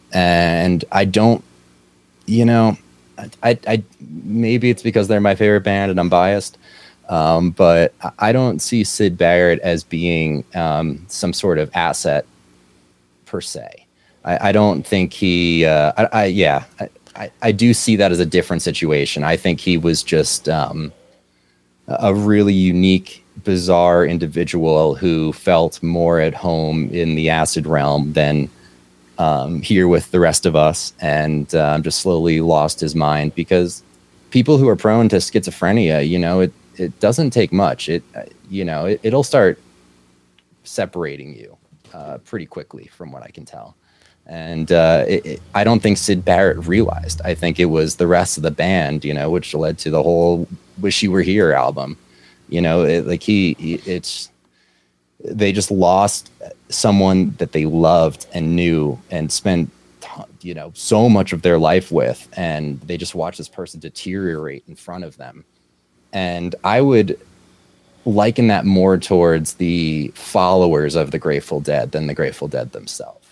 And I don't, you know... I, I maybe it's because they're my favorite band and I'm biased, um, but I don't see Syd Barrett as being um, some sort of asset per se. I, I don't think he. Uh, I, I yeah, I, I do see that as a different situation. I think he was just um, a really unique, bizarre individual who felt more at home in the acid realm than Um, here with the rest of us, and um, just slowly lost his mind, because people who are prone to schizophrenia, you know, it, it doesn't take much. It, you know, it, it'll start separating you uh, pretty quickly from what I can tell. And uh, it, it, I don't think Syd Barrett realized. I think it was the rest of the band, you know, which led to the whole Wish You Were Here album. You know, it, like he, he it's, they just lost someone that they loved and knew and spent, you know, so much of their life with, and they just watched this person deteriorate in front of them. And I would liken that more towards the followers of the Grateful Dead than the Grateful Dead themselves.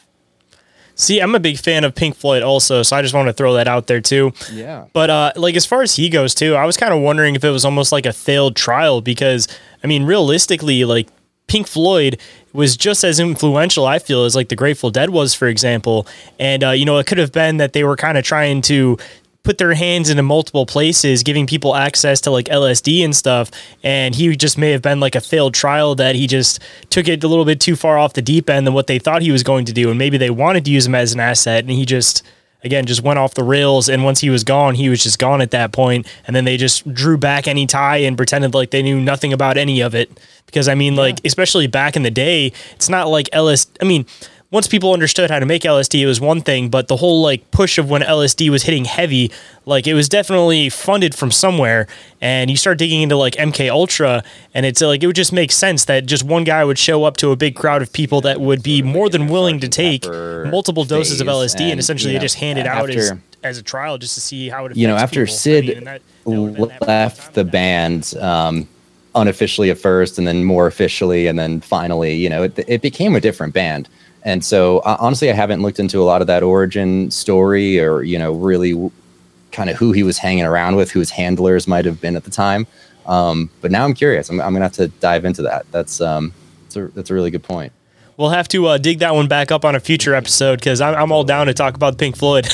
See, I'm a big fan of Pink Floyd also, so I just want to throw that out there too. Yeah. But uh, like as far as he goes too, I was kind of wondering if it was almost like a failed trial, because I mean, realistically, like Pink Floyd was just as influential, I feel, as like the Grateful Dead was, for example. And, uh, you know, it could have been that they were kind of trying to put their hands into multiple places, giving people access to like L S D and stuff. And he just may have been like a failed trial, that he just took it a little bit too far off the deep end than what they thought he was going to do. And maybe they wanted to use him as an asset, and he just, again, just went off the rails. And once he was gone, he was just gone at that point. And then they just drew back any tie and pretended like they knew nothing about any of it. Because, I mean, like, especially back in the day, it's not like L S D. I mean, once people understood how to make L S D, it was one thing. But the whole, like, push of when L S D was hitting heavy, like, it was definitely funded from somewhere. And you start digging into, like, M K Ultra, and it's, like, it would just make sense that just one guy would show up to a big crowd of people that would be more than willing to take multiple doses of L S D, and, and essentially they just hand it out as, as a trial just to see how it affects you know, after people. Sid I mean, that, that left the band, um, unofficially at first, and then more officially, and then finally, you know, it, it became a different band. And so uh, honestly, I haven't looked into a lot of that origin story, or, you know, really w- kind of who he was hanging around with, who his handlers might have been at the time. Um, but now I'm curious. I'm, I'm gonna have to dive into that. That's um, that's a, that's a really good point. We'll have to uh, dig that one back up on a future episode, because I'm, I'm all down to talk about Pink Floyd.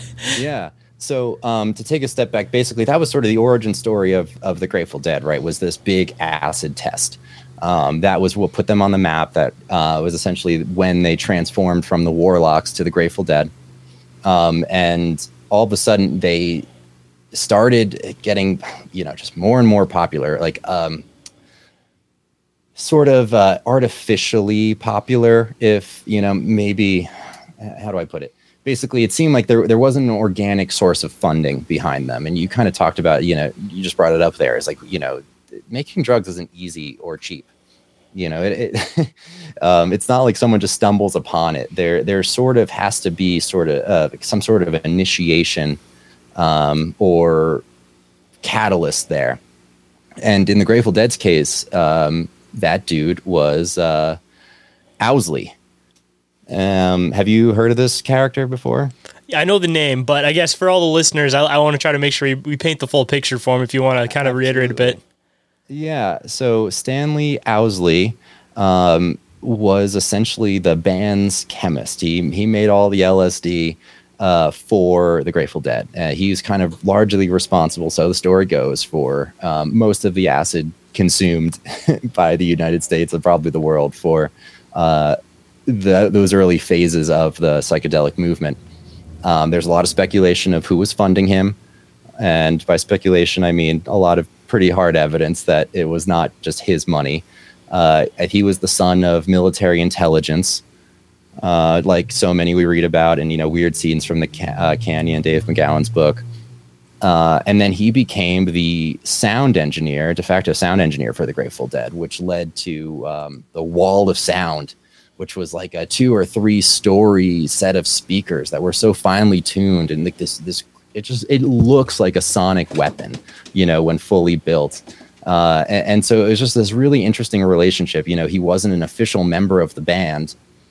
Yeah. So um, to take a step back, basically that was sort of the origin story of, of the Grateful Dead, right? Was this big acid test. Um, that was what put them on the map. That uh, was essentially when they transformed from the Warlocks to the Grateful Dead. Um, and all of a sudden they started getting, you know, just more and more popular, like um, sort of uh, artificially popular, if, you know, maybe, how do I put it? Basically, it seemed like there there wasn't an organic source of funding behind them. And you kind of talked about, you know, you just brought it up there. It's like, you know, making drugs isn't easy or cheap. You know, it, it um, it's not like someone just stumbles upon it. There there sort of has to be sort of uh, some sort of initiation um, or catalyst there. And in the Grateful Dead's case, um, that dude was uh, Owsley. Um, have you heard of this character before? I know the name, but I guess for all the listeners, I, I want to try to make sure we, we paint the full picture for them. If you want to kind of reiterate a bit. Yeah. So Stanley Owsley um, was essentially the band's chemist. He he made all the L S D uh, for the Grateful Dead. Uh, he's kind of largely responsible, so the story goes, for um, most of the acid consumed by the United States and probably the world for uh, the, those early phases of the psychedelic movement. Um, there's a lot of speculation of who was funding him. And by speculation, I mean a lot of pretty hard evidence that it was not just his money. Uh, he was the son of military intelligence, uh, like so many we read about, and, you know, weird scenes from the ca- uh, Canyon, Dave McGowan's book. Uh, and then he became the sound engineer, de facto sound engineer for the Grateful Dead, which led to um, the Wall of Sound, which was like a two or three story set of speakers that were so finely tuned, and like this, this, it just, it looks like a sonic weapon, you know, when fully built. Uh, and, and so it was just this really interesting relationship. You know, he wasn't an official member of the band,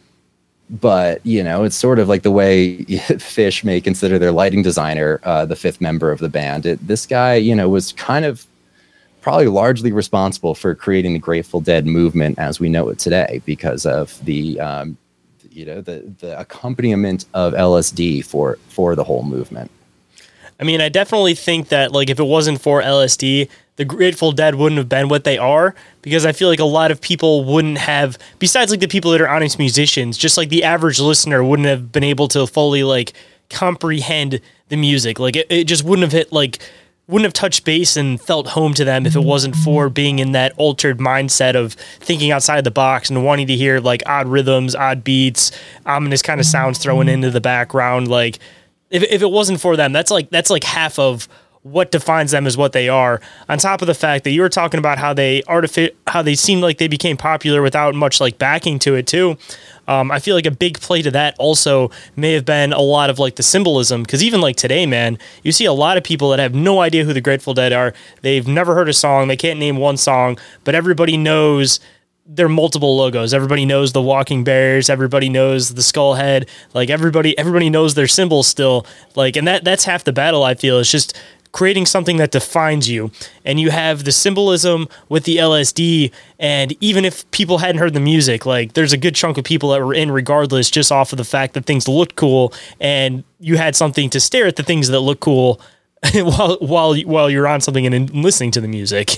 but, you know, it's sort of like the way Phish may consider their lighting designer uh, the fifth member of the band. It, this guy, you know, was kind of probably largely responsible for creating the Grateful Dead movement as we know it today, because of the, um, you know, the the accompaniment of L S D for for the whole movement. I mean, I definitely think that, like, if it wasn't for L S D, the Grateful Dead wouldn't have been what they are, because I feel like a lot of people wouldn't have, besides like the people that are honest musicians, just like the average listener wouldn't have been able to fully like comprehend the music. Like it, it just wouldn't have hit like, wouldn't have touched base and felt home to them if it wasn't for being in that altered mindset of thinking outside the box and wanting to hear like odd rhythms, odd beats, ominous kind of sounds thrown into the background. Like if if it wasn't for them, that's like, that's like half of what defines them as what they are, on top of the fact that you were talking about how they artific- how they seemed like they became popular without much like backing to it too. Um, I feel like a big play to that also may have been a lot of like the symbolism, because even like today, man, you see a lot of people that have no idea who the Grateful Dead are. They've never heard a song. They can't name one song, but everybody knows their multiple logos. Everybody knows the walking bears. Everybody knows the skull head. Like everybody, everybody knows their symbols still. Like, and that that's half the battle. I feel is just creating something that defines you. And you have the symbolism with the L S D, and even if people hadn't heard the music, like there's a good chunk of people that were in regardless, just off of the fact that things looked cool, and you had something to stare at the things that look cool while while while you're on something and listening to the music.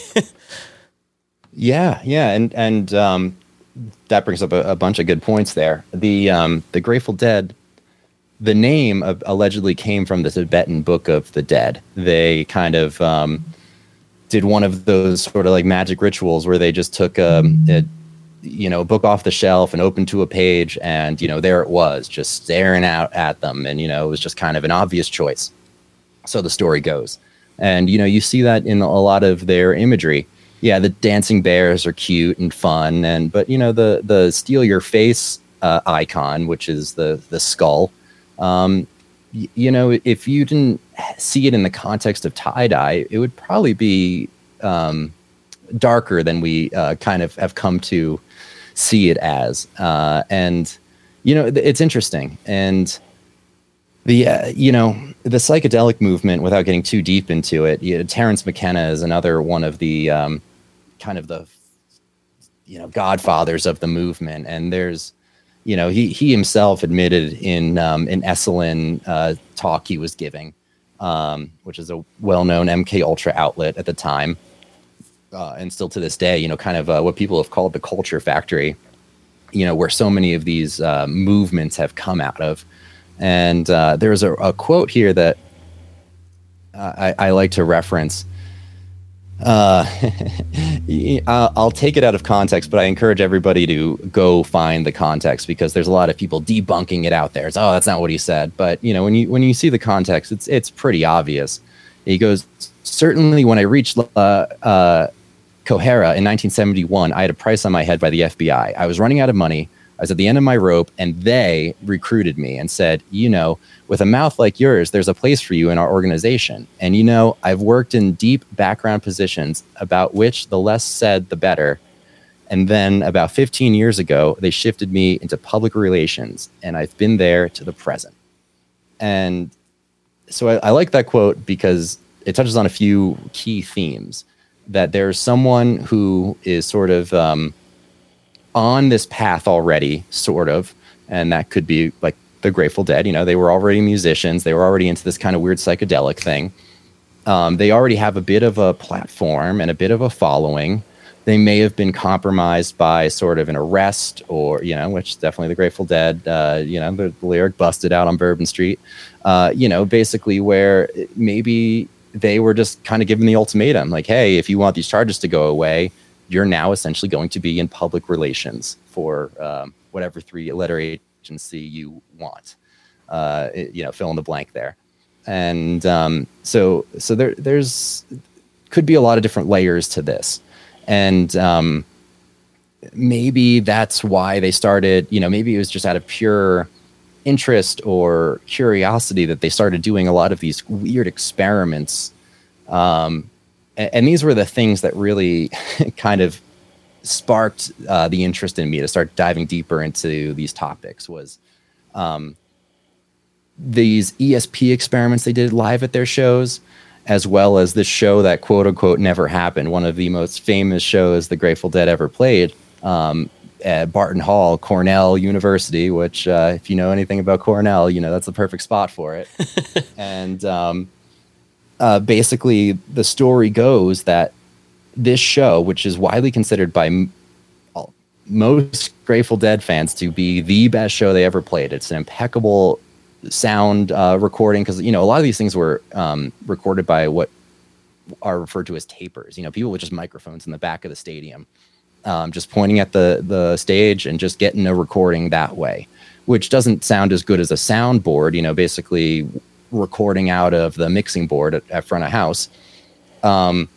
yeah, yeah, and and um, that brings up a, a bunch of good points there. The um, the Grateful Dead, the name of, allegedly came from the Tibetan Book of the Dead. They kind of um, did one of those sort of like magic rituals where they just took um, a, you know, a book off the shelf and opened to a page, and, you know, there it was, just staring out at them. And, you know, it was just kind of an obvious choice. So the story goes. And, you know, you see that in a lot of their imagery. Yeah, the dancing bears are cute and fun, and but, you know, the the steal your face uh, icon, which is the the skull. Um, y- you know, if you didn't see it in the context of tie-dye, it would probably be um, darker than we uh, kind of have come to see it as. Uh, and, you know, it's interesting. And the, uh, you know, the psychedelic movement, without getting too deep into it, you know, Terence McKenna is another one of the um, kind of the, you know, godfathers of the movement. And there's, you know, he he himself admitted in um, an Esalen uh, talk he was giving, um, which is a well-known M K Ultra outlet at the time, uh, and still to this day, you know, kind of uh, what people have called the culture factory, you know, where so many of these uh, movements have come out of. And uh, there's a, a quote here that uh, I, I like to reference. Uh, I'll take it out of context, but I encourage everybody to go find the context, because there's a lot of people debunking it out there. It's, oh, that's not what he said. But, you know, when you when you see the context, it's it's pretty obvious. He goes, certainly when I reached uh, uh, Kohara in nineteen seventy-one, I had a price on my head by the F B I. I was running out of money. I was at the end of my rope, and they recruited me and said, you know, with a mouth like yours, there's a place for you in our organization. And, you know, I've worked in deep background positions about which the less said, the better. And then about fifteen years ago, they shifted me into public relations, and I've been there to the present. and so I, I like that quote because it touches on a few key themes. That there's someone who is sort of um, on this path already, sort of, and that could be like the Grateful Dead. You know, they were already musicians. They were already into this kind of weird psychedelic thing. Um, they already have a bit of a platform and a bit of a following. They may have been compromised by sort of an arrest or, you know, which definitely the Grateful Dead, uh, you know, the, the lyric busted out on Bourbon Street, uh, you know, basically where maybe they were just kind of given the ultimatum, like, hey, if you want these charges to go away, you're now essentially going to be in public relations for um, whatever three-letter agency you want. Uh, it, you know, fill in the blank there. And um, so, so there, there's could be a lot of different layers to this, and um, maybe that's why they started. You know, maybe it was just out of pure interest or curiosity that they started doing a lot of these weird experiments. Um, and, and these were the things that really kind of sparked uh, the interest in me to start diving deeper into these topics was um, these E S P experiments they did live at their shows, as well as this show that quote unquote never happened. One of the most famous shows the Grateful Dead ever played, um, at Barton Hall, Cornell University, which uh, if you know anything about Cornell, you know, that's the perfect spot for it. And um, uh, basically the story goes that this show, which is widely considered by m- most Grateful Dead fans to be the best show they ever played. It's an impeccable sound uh, recording because, you know, a lot of these things were um, recorded by what are referred to as tapers, you know, people with just microphones in the back of the stadium. Um, just pointing at the, the stage and just getting a recording that way, which doesn't sound as good as a soundboard, you know, basically recording out of the mixing board at, at front of house. Um,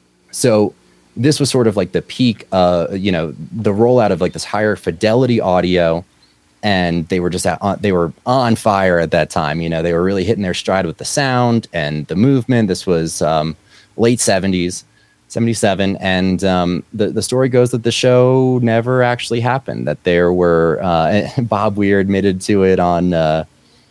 so this was sort of like the peak, uh, you know, the rollout of like this higher fidelity audio, and they were just at, on, they were on fire at that time. You know, they were really hitting their stride with the sound and the movement. This was um, late seventies. seventy-seven, and um, the, the story goes that the show never actually happened, that there were, uh, Bob Weir admitted to it on uh,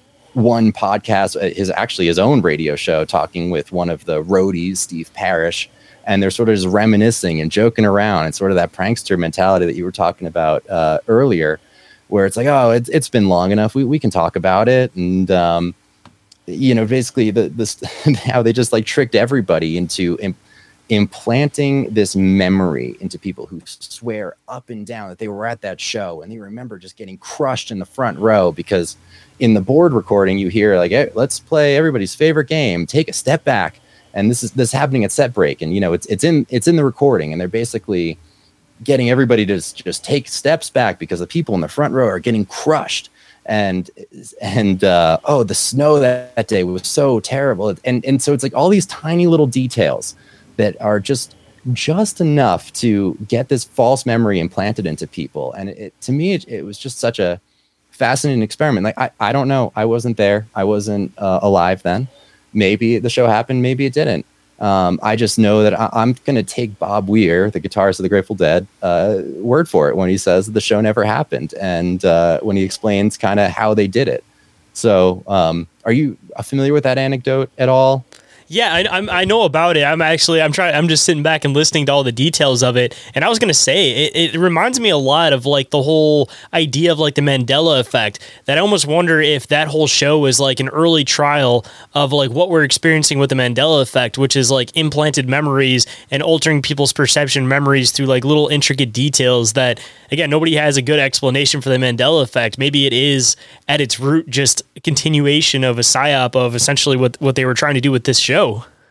one podcast, his actually his own radio show, talking with one of the roadies, Steve Parrish, and they're sort of just reminiscing and joking around, and sort of that prankster mentality that you were talking about uh, earlier, where it's like, oh, it's, it's been long enough, we, we can talk about it, and um, you know, basically the this how they just like tricked everybody into imp- implanting this memory into people who swear up and down that they were at that show and they remember just getting crushed in the front row, because in the board recording you hear like, hey, let's play everybody's favorite game, take a step back, and this is this is happening at set break, and you know it's it's in it's in the recording, and they're basically getting everybody to just, just take steps back because the people in the front row are getting crushed. And and uh, oh, the snow that, that day was so terrible, and and so it's like all these tiny little details that are just just enough to get this false memory implanted into people. And it, it to me, it, it was just such a fascinating experiment. Like I, I don't know, I wasn't there, I wasn't uh, alive then. Maybe the show happened, maybe it didn't. Um, I just know that I, I'm going to take Bob Weir, the guitarist of the Grateful Dead, uh, word for it when he says the show never happened, and uh, when he explains kind of how they did it. So, um, are you familiar with that anecdote at all? Yeah, I, I'm, I know about it. I'm actually, I'm trying, I'm just sitting back and listening to all the details of it. And I was going to say, it, it reminds me a lot of like the whole idea of like the Mandela effect, that I almost wonder if that whole show is like an early trial of like what we're experiencing with the Mandela effect, which is like implanted memories and altering people's perception memories through like little intricate details that, again, nobody has a good explanation for the Mandela effect. Maybe it is at its root just a continuation of a psyop of essentially what, what they were trying to do with this show.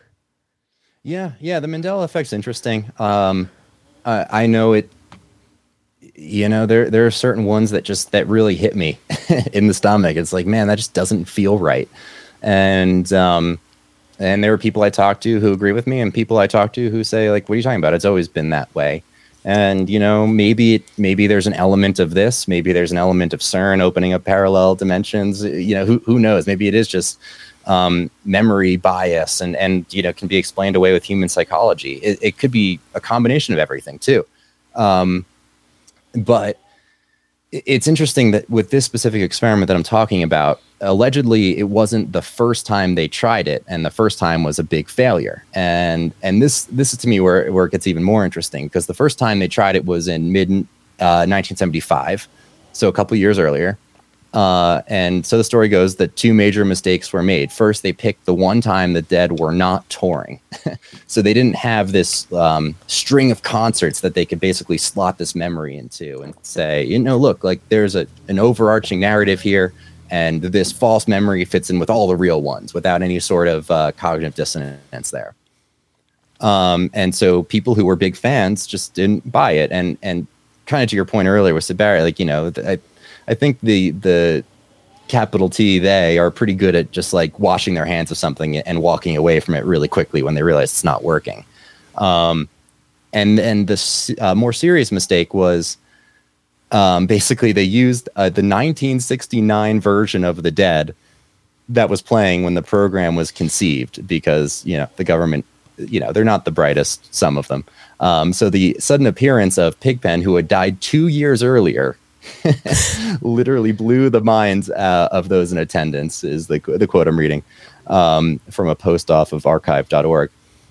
Yeah, yeah, the Mandela effect's interesting. Um, uh, I know it. You know, there there are certain ones that just that really hit me in the stomach. It's like, man, that just doesn't feel right. And um, and there were people I talked to who agree with me, and people I talk to who say, like, what are you talking about? It's always been that way. And you know, maybe it, maybe there's an element of this. Maybe there's an element of CERN opening up parallel dimensions. You know, who who knows? Maybe it is just um, memory bias, and, and, you know, can be explained away with human psychology. It, it could be a combination of everything too. Um, but it's interesting that with this specific experiment that I'm talking about, allegedly it wasn't the first time they tried it, and the first time was a big failure. And and this this is to me where, where it gets even more interesting, because the first time they tried it was in mid uh, nineteen seventy-five, so a couple years earlier. Uh, and so the story goes that two major mistakes were made. First, they picked the one time the Dead were not touring. So they didn't have this um, string of concerts that they could basically slot this memory into and say, you know, look, like there's a an overarching narrative here, and this false memory fits in with all the real ones without any sort of uh, cognitive dissonance there. Um, and so people who were big fans just didn't buy it. And and kind of to your point earlier with Barry, like, you know, I, I think the the capital T they are pretty good at just like washing their hands of something and walking away from it really quickly when they realize it's not working. Um, and and the uh, more serious mistake was um, basically they used uh, the nineteen sixty-nine version of the Dead that was playing when the program was conceived, because, you know, the government, you know, they're not the brightest, some of them. Um, so the sudden appearance of Pigpen, who had died two years earlier, literally blew the minds uh, of those in attendance, is the the quote I'm reading um, from a post off of archive dot org.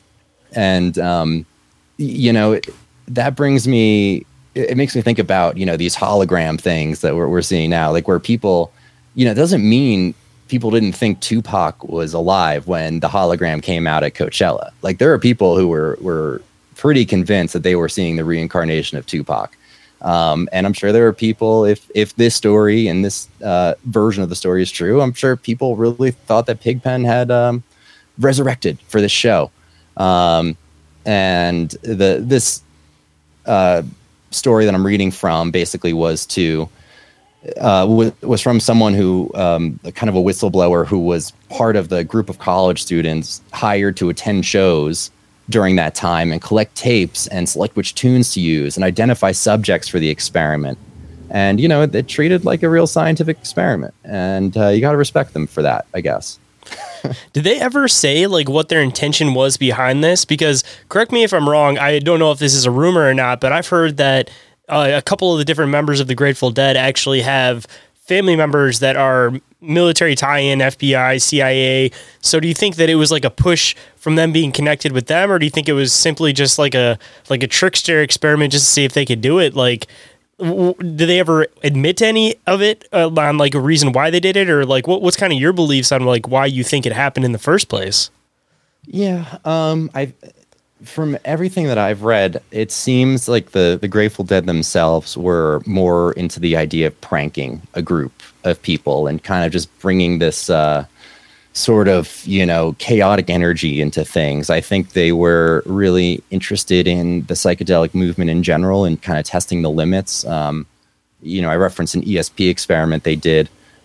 And, um, you know, it, that brings me, it makes me think about, you know, these hologram things that we're, we're seeing now, like where people, you know, it doesn't mean people didn't think Tupac was alive when the hologram came out at Coachella. Like there are people who were, were pretty convinced that they were seeing the reincarnation of Tupac. Um, and I'm sure there are people, if if this story and this uh, version of the story is true, I'm sure people really thought that Pigpen had um, resurrected for this show. Um, and the this uh, story that I'm reading from basically was to uh, w- was from someone who um, kind of a whistleblower who was part of the group of college students hired to attend shows during that time and collect tapes and select which tunes to use and identify subjects for the experiment. And, you know, it, it treated like a real scientific experiment. And uh, you got to respect them for that, I guess. Did they ever say like what their intention was behind this? Because correct me if I'm wrong, I don't know if this is a rumor or not, but I've heard that uh, a couple of the different members of the Grateful Dead actually have family members that are military tie-in, F B I, C I A. So do you think that it was like a push from them being connected with them, or do you think it was simply just like a like a trickster experiment just to see if they could do it? Like, w- did they ever admit to any of it uh, on like a reason why they did it, or like what, what's kind of your beliefs on like why you think it happened in the first place? Yeah, um, I from everything that I've read, it seems like the the Grateful Dead themselves were more into the idea of pranking a group of people and kind of just bringing this uh, sort of, you know, chaotic energy into things. I think they were really interested in the psychedelic movement in general and kind of testing the limits. Um, you know, I referenced an E S P experiment they did,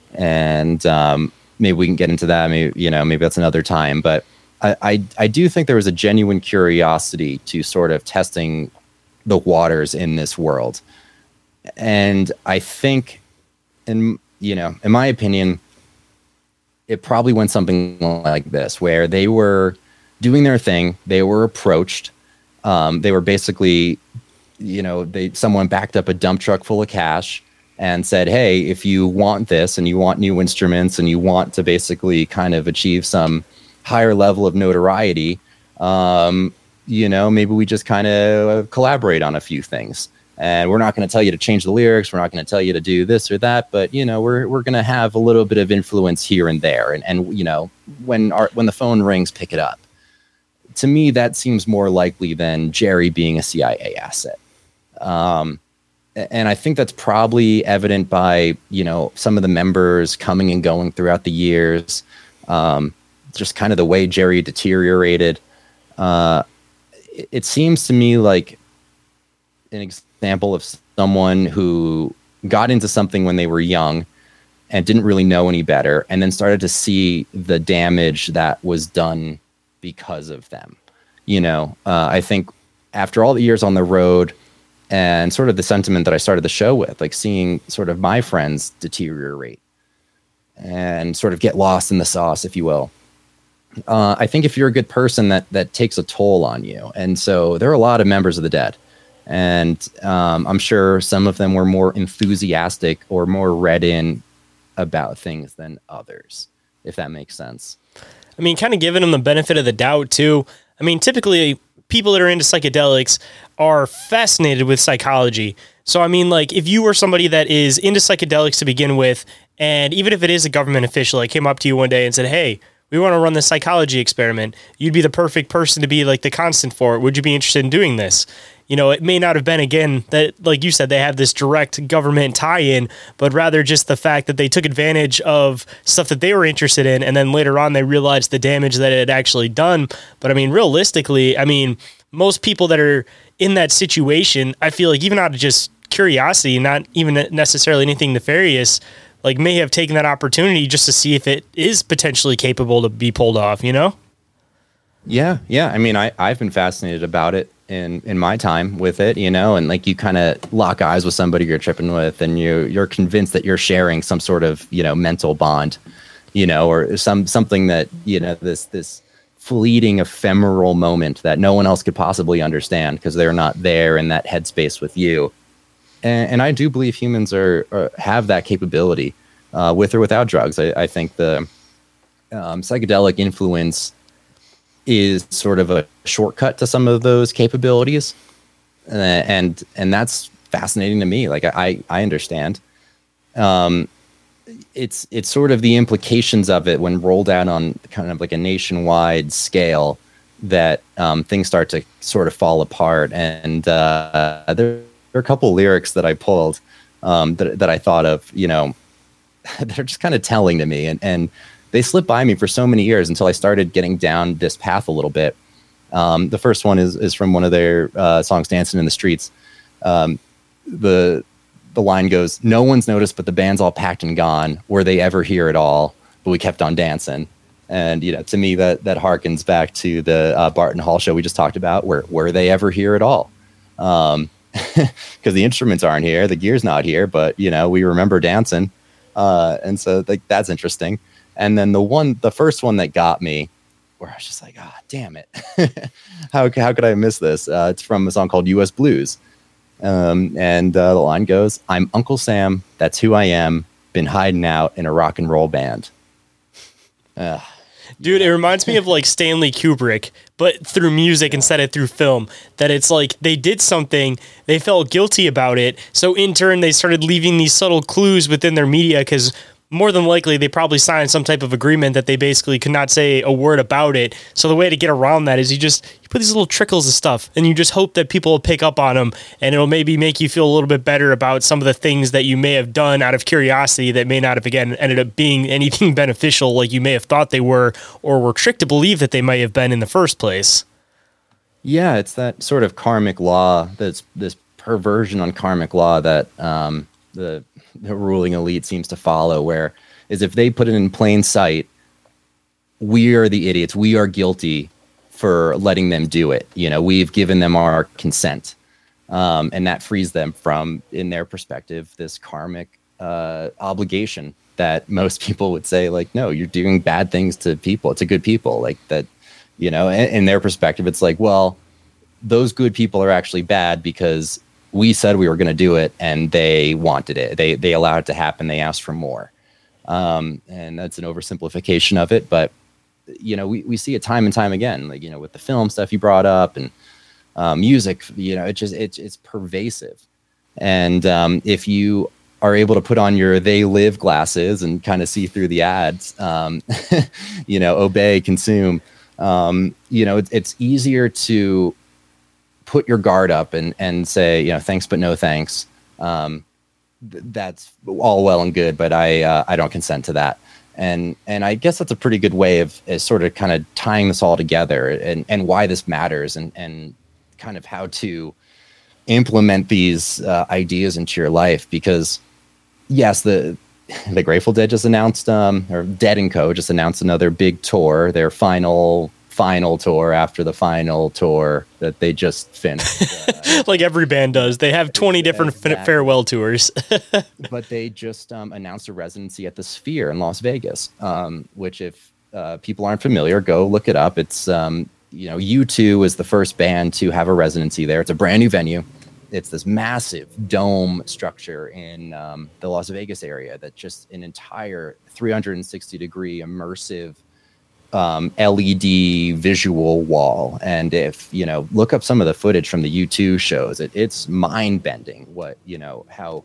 and um, maybe we can get into that. Maybe, you know, maybe that's another time. But I, I, I do think there was a genuine curiosity to sort of testing the waters in this world. And I think, in, you know, in my opinion, it probably went something like this, where they were doing their thing. They were approached. Um, they were basically, you know, they someone backed up a dump truck full of cash and said, hey, if you want this and you want new instruments and you want to basically kind of achieve some higher level of notoriety, um, you know, maybe we just kind of collaborate on a few things. And we're not going to tell you to change the lyrics. We're not going to tell you to do this or that. But, you know, we're we're going to have a little bit of influence here and there. And, and you know, when our when the phone rings, pick it up. To me, that seems more likely than Jerry being a C I A asset. Um, and I think that's probably evident by, you know, some of the members coming and going throughout the years. Um, just kind of the way Jerry deteriorated. Uh, it, it seems to me like an example of someone who got into something when they were young and didn't really know any better, and then started to see the damage that was done because of them. You know, uh, I think after all the years on the road and sort of the sentiment that I started the show with, like seeing sort of my friends deteriorate and sort of get lost in the sauce, if you will. Uh, I think if you're a good person, that that takes a toll on you. And so there are a lot of members of the Dead And um, I'm sure some of them were more enthusiastic or more read in about things than others, if that makes sense. I mean, kind of giving them the benefit of the doubt too. I mean, typically people that are into psychedelics are fascinated with psychology. So, I mean, like if you were somebody that is into psychedelics to begin with, and even if it is a government official that came up to you one day and said, hey, we want to run this psychology experiment, you'd be the perfect person to be like the constant for it. Would you be interested in doing this? You know, it may not have been, again, that, like you said, they have this direct government tie-in, but rather just the fact that they took advantage of stuff that they were interested in, and then later on they realized the damage that it had actually done. But I mean, realistically, I mean, most people that are in that situation, I feel like even out of just curiosity, not even necessarily anything nefarious, like may have taken that opportunity just to see if it is potentially capable to be pulled off, you know? Yeah, yeah. I mean, I, I've been fascinated about it in, in my time with it, you know, and like you kind of lock eyes with somebody you're tripping with and you, you're convinced that you're sharing some sort of, you know, mental bond, you know, or some something that, you know, this this fleeting ephemeral moment that no one else could possibly understand because they're not there in that headspace with you. And, and I do believe humans are, are have that capability uh, with or without drugs. I, I think the um, psychedelic influence is sort of a shortcut to some of those capabilities. Uh, and, and that's fascinating to me. Like I, I understand. Um, it's, it's sort of the implications of it when rolled out on kind of like a nationwide scale that um, things start to sort of fall apart. And uh, there, there are a couple lyrics that I pulled um, that, that I thought of, you know, that are just kind of telling to me. And, and, they slipped by me for so many years until I started getting down this path a little bit. Um, the first one is is from one of their uh, songs, "Dancing in the Streets." Um, the the line goes, "No one's noticed, but the band's all packed and gone. Were they ever here at all? But we kept on dancing." And you know, to me, that that harkens back to the uh, Barton Hall show we just talked about. Where were they ever here at all? Um, because the instruments aren't here, the gear's not here, but you know, we remember dancing, uh, and so like that's interesting. And then the one, the first one that got me, where I was just like, ah, oh, damn it. how, how could I miss this? Uh, it's from a song called U S Blues. Um, and uh, the line goes, "I'm Uncle Sam, that's who I am, been hiding out in a rock and roll band." Uh, Dude, yeah. It reminds me of like Stanley Kubrick, but through music yeah. instead of through film. That it's like they did something, they felt guilty about it. So in turn, they started leaving these subtle clues within their media because more than likely, they probably signed some type of agreement that they basically could not say a word about it. So the way to get around that is you just you put these little trickles of stuff, and you just hope that people will pick up on them, and it'll maybe make you feel a little bit better about some of the things that you may have done out of curiosity that may not have, again, ended up being anything beneficial like you may have thought they were, or were tricked to believe that they might have been in the first place. Yeah, it's that sort of karmic law, that's this perversion on karmic law that um, the... the ruling elite seems to follow, where is if they put it in plain sight, we are the idiots. We are guilty for letting them do it. You know, we've given them our consent. Um, and that frees them from, in their perspective, this karmic uh, obligation that most people would say, like, no, you're doing bad things to people. It's a good people. Like that, you know, in, in their perspective, it's like, well, those good people are actually bad because we said we were going to do it and they wanted it. They they allowed it to happen. They asked for more. Um, and that's an oversimplification of it. But, you know, we, we see it time and time again, like, you know, with the film stuff you brought up and uh, music, you know, it just it, it's pervasive. And um, if you are able to put on your They Live glasses and kind of see through the ads, um, you know, obey, consume, um, you know, it, it's easier to put your guard up and, and say, you know, thanks, but no thanks. Um, th- that's all well and good, but I, uh, I don't consent to that. And, and I guess that's a pretty good way of, is sort of kind of tying this all together and, and why this matters and, and kind of how to implement these uh, ideas into your life. Because yes, the, the Grateful Dead just announced, um, or Dead and Co. just announced another big tour, their final final tour after the final tour that they just finished. Uh, like every band does. They have twenty different exactly. farewell tours. But they just um, announced a residency at the Sphere in Las Vegas, um, which if uh, people aren't familiar, go look it up. It's, um, you know, U two is the first band to have a residency there. It's a brand new venue. it's this massive dome structure in um, the Las Vegas area that just an entire three hundred sixty degree immersive um, L E D visual wall. And if, you know, look up some of the footage from the U two shows, it, it's mind bending what, you know, how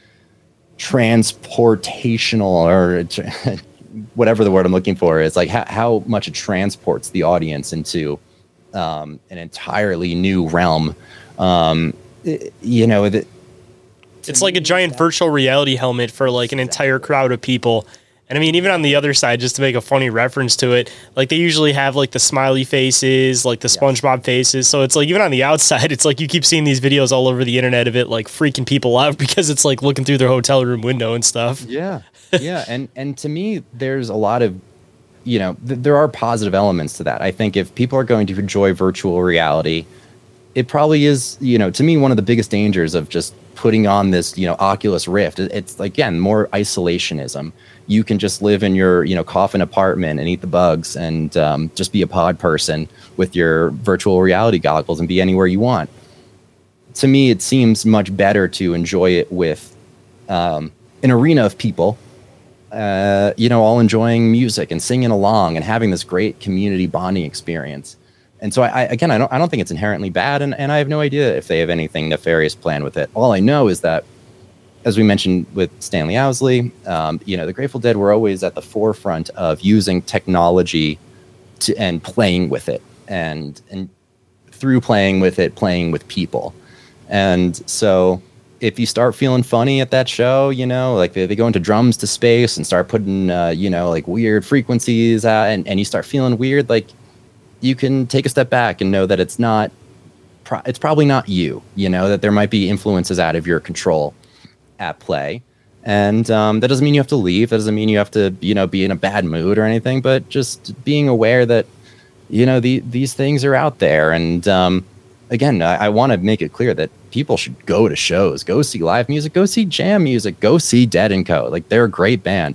transportational or whatever the word I'm looking for is, like how, how much it transports the audience into um, an entirely new realm. Um, it, you know, the, it's like a giant virtual reality helmet for like an entire crowd of people. And I mean, even on the other side, just to make a funny reference to it, like they usually have like the smiley faces, like the SpongeBob faces. So it's like, even on the outside, it's like you keep seeing these videos all over the internet of it, like freaking people out because it's like looking through their hotel room window and stuff. Yeah. Yeah. And, and to me, there's a lot of, you know, th- there are positive elements to that. I think if people are going to enjoy virtual reality, it probably is, you know, to me, one of the biggest dangers of just putting on this, you know, Oculus Rift. It's, again, more isolationism. You can just live in your, you know, coffin apartment and eat the bugs and um, just be a pod person with your virtual reality goggles and be anywhere you want. To me, it seems much better to enjoy it with um, an arena of people, uh, you know, all enjoying music and singing along and having this great community bonding experience. And so, I, I again, I don't, I don't think it's inherently bad, and, and I have no idea if they have anything nefarious planned with it. All I know is that, as we mentioned with Stanley Owsley, um, you know, the Grateful Dead were always at the forefront of using technology to and playing with it, and and through playing with it, playing with people. And so, if you start feeling funny at that show, you know, like they, they go into drums to space and start putting, uh, you know, like weird frequencies out, and, and you start feeling weird, like, you can take a step back and know that it's not, pro- it's probably not you, you know, that there might be influences out of your control at play. And um, that doesn't mean you have to leave. That doesn't mean you have to, you know, be in a bad mood or anything, but just being aware that, you know, the, these things are out there. And um, again, I, I want to make it clear that people should go to shows, go see live music, go see jam music, go see Dead and Co. Like, they're a great band.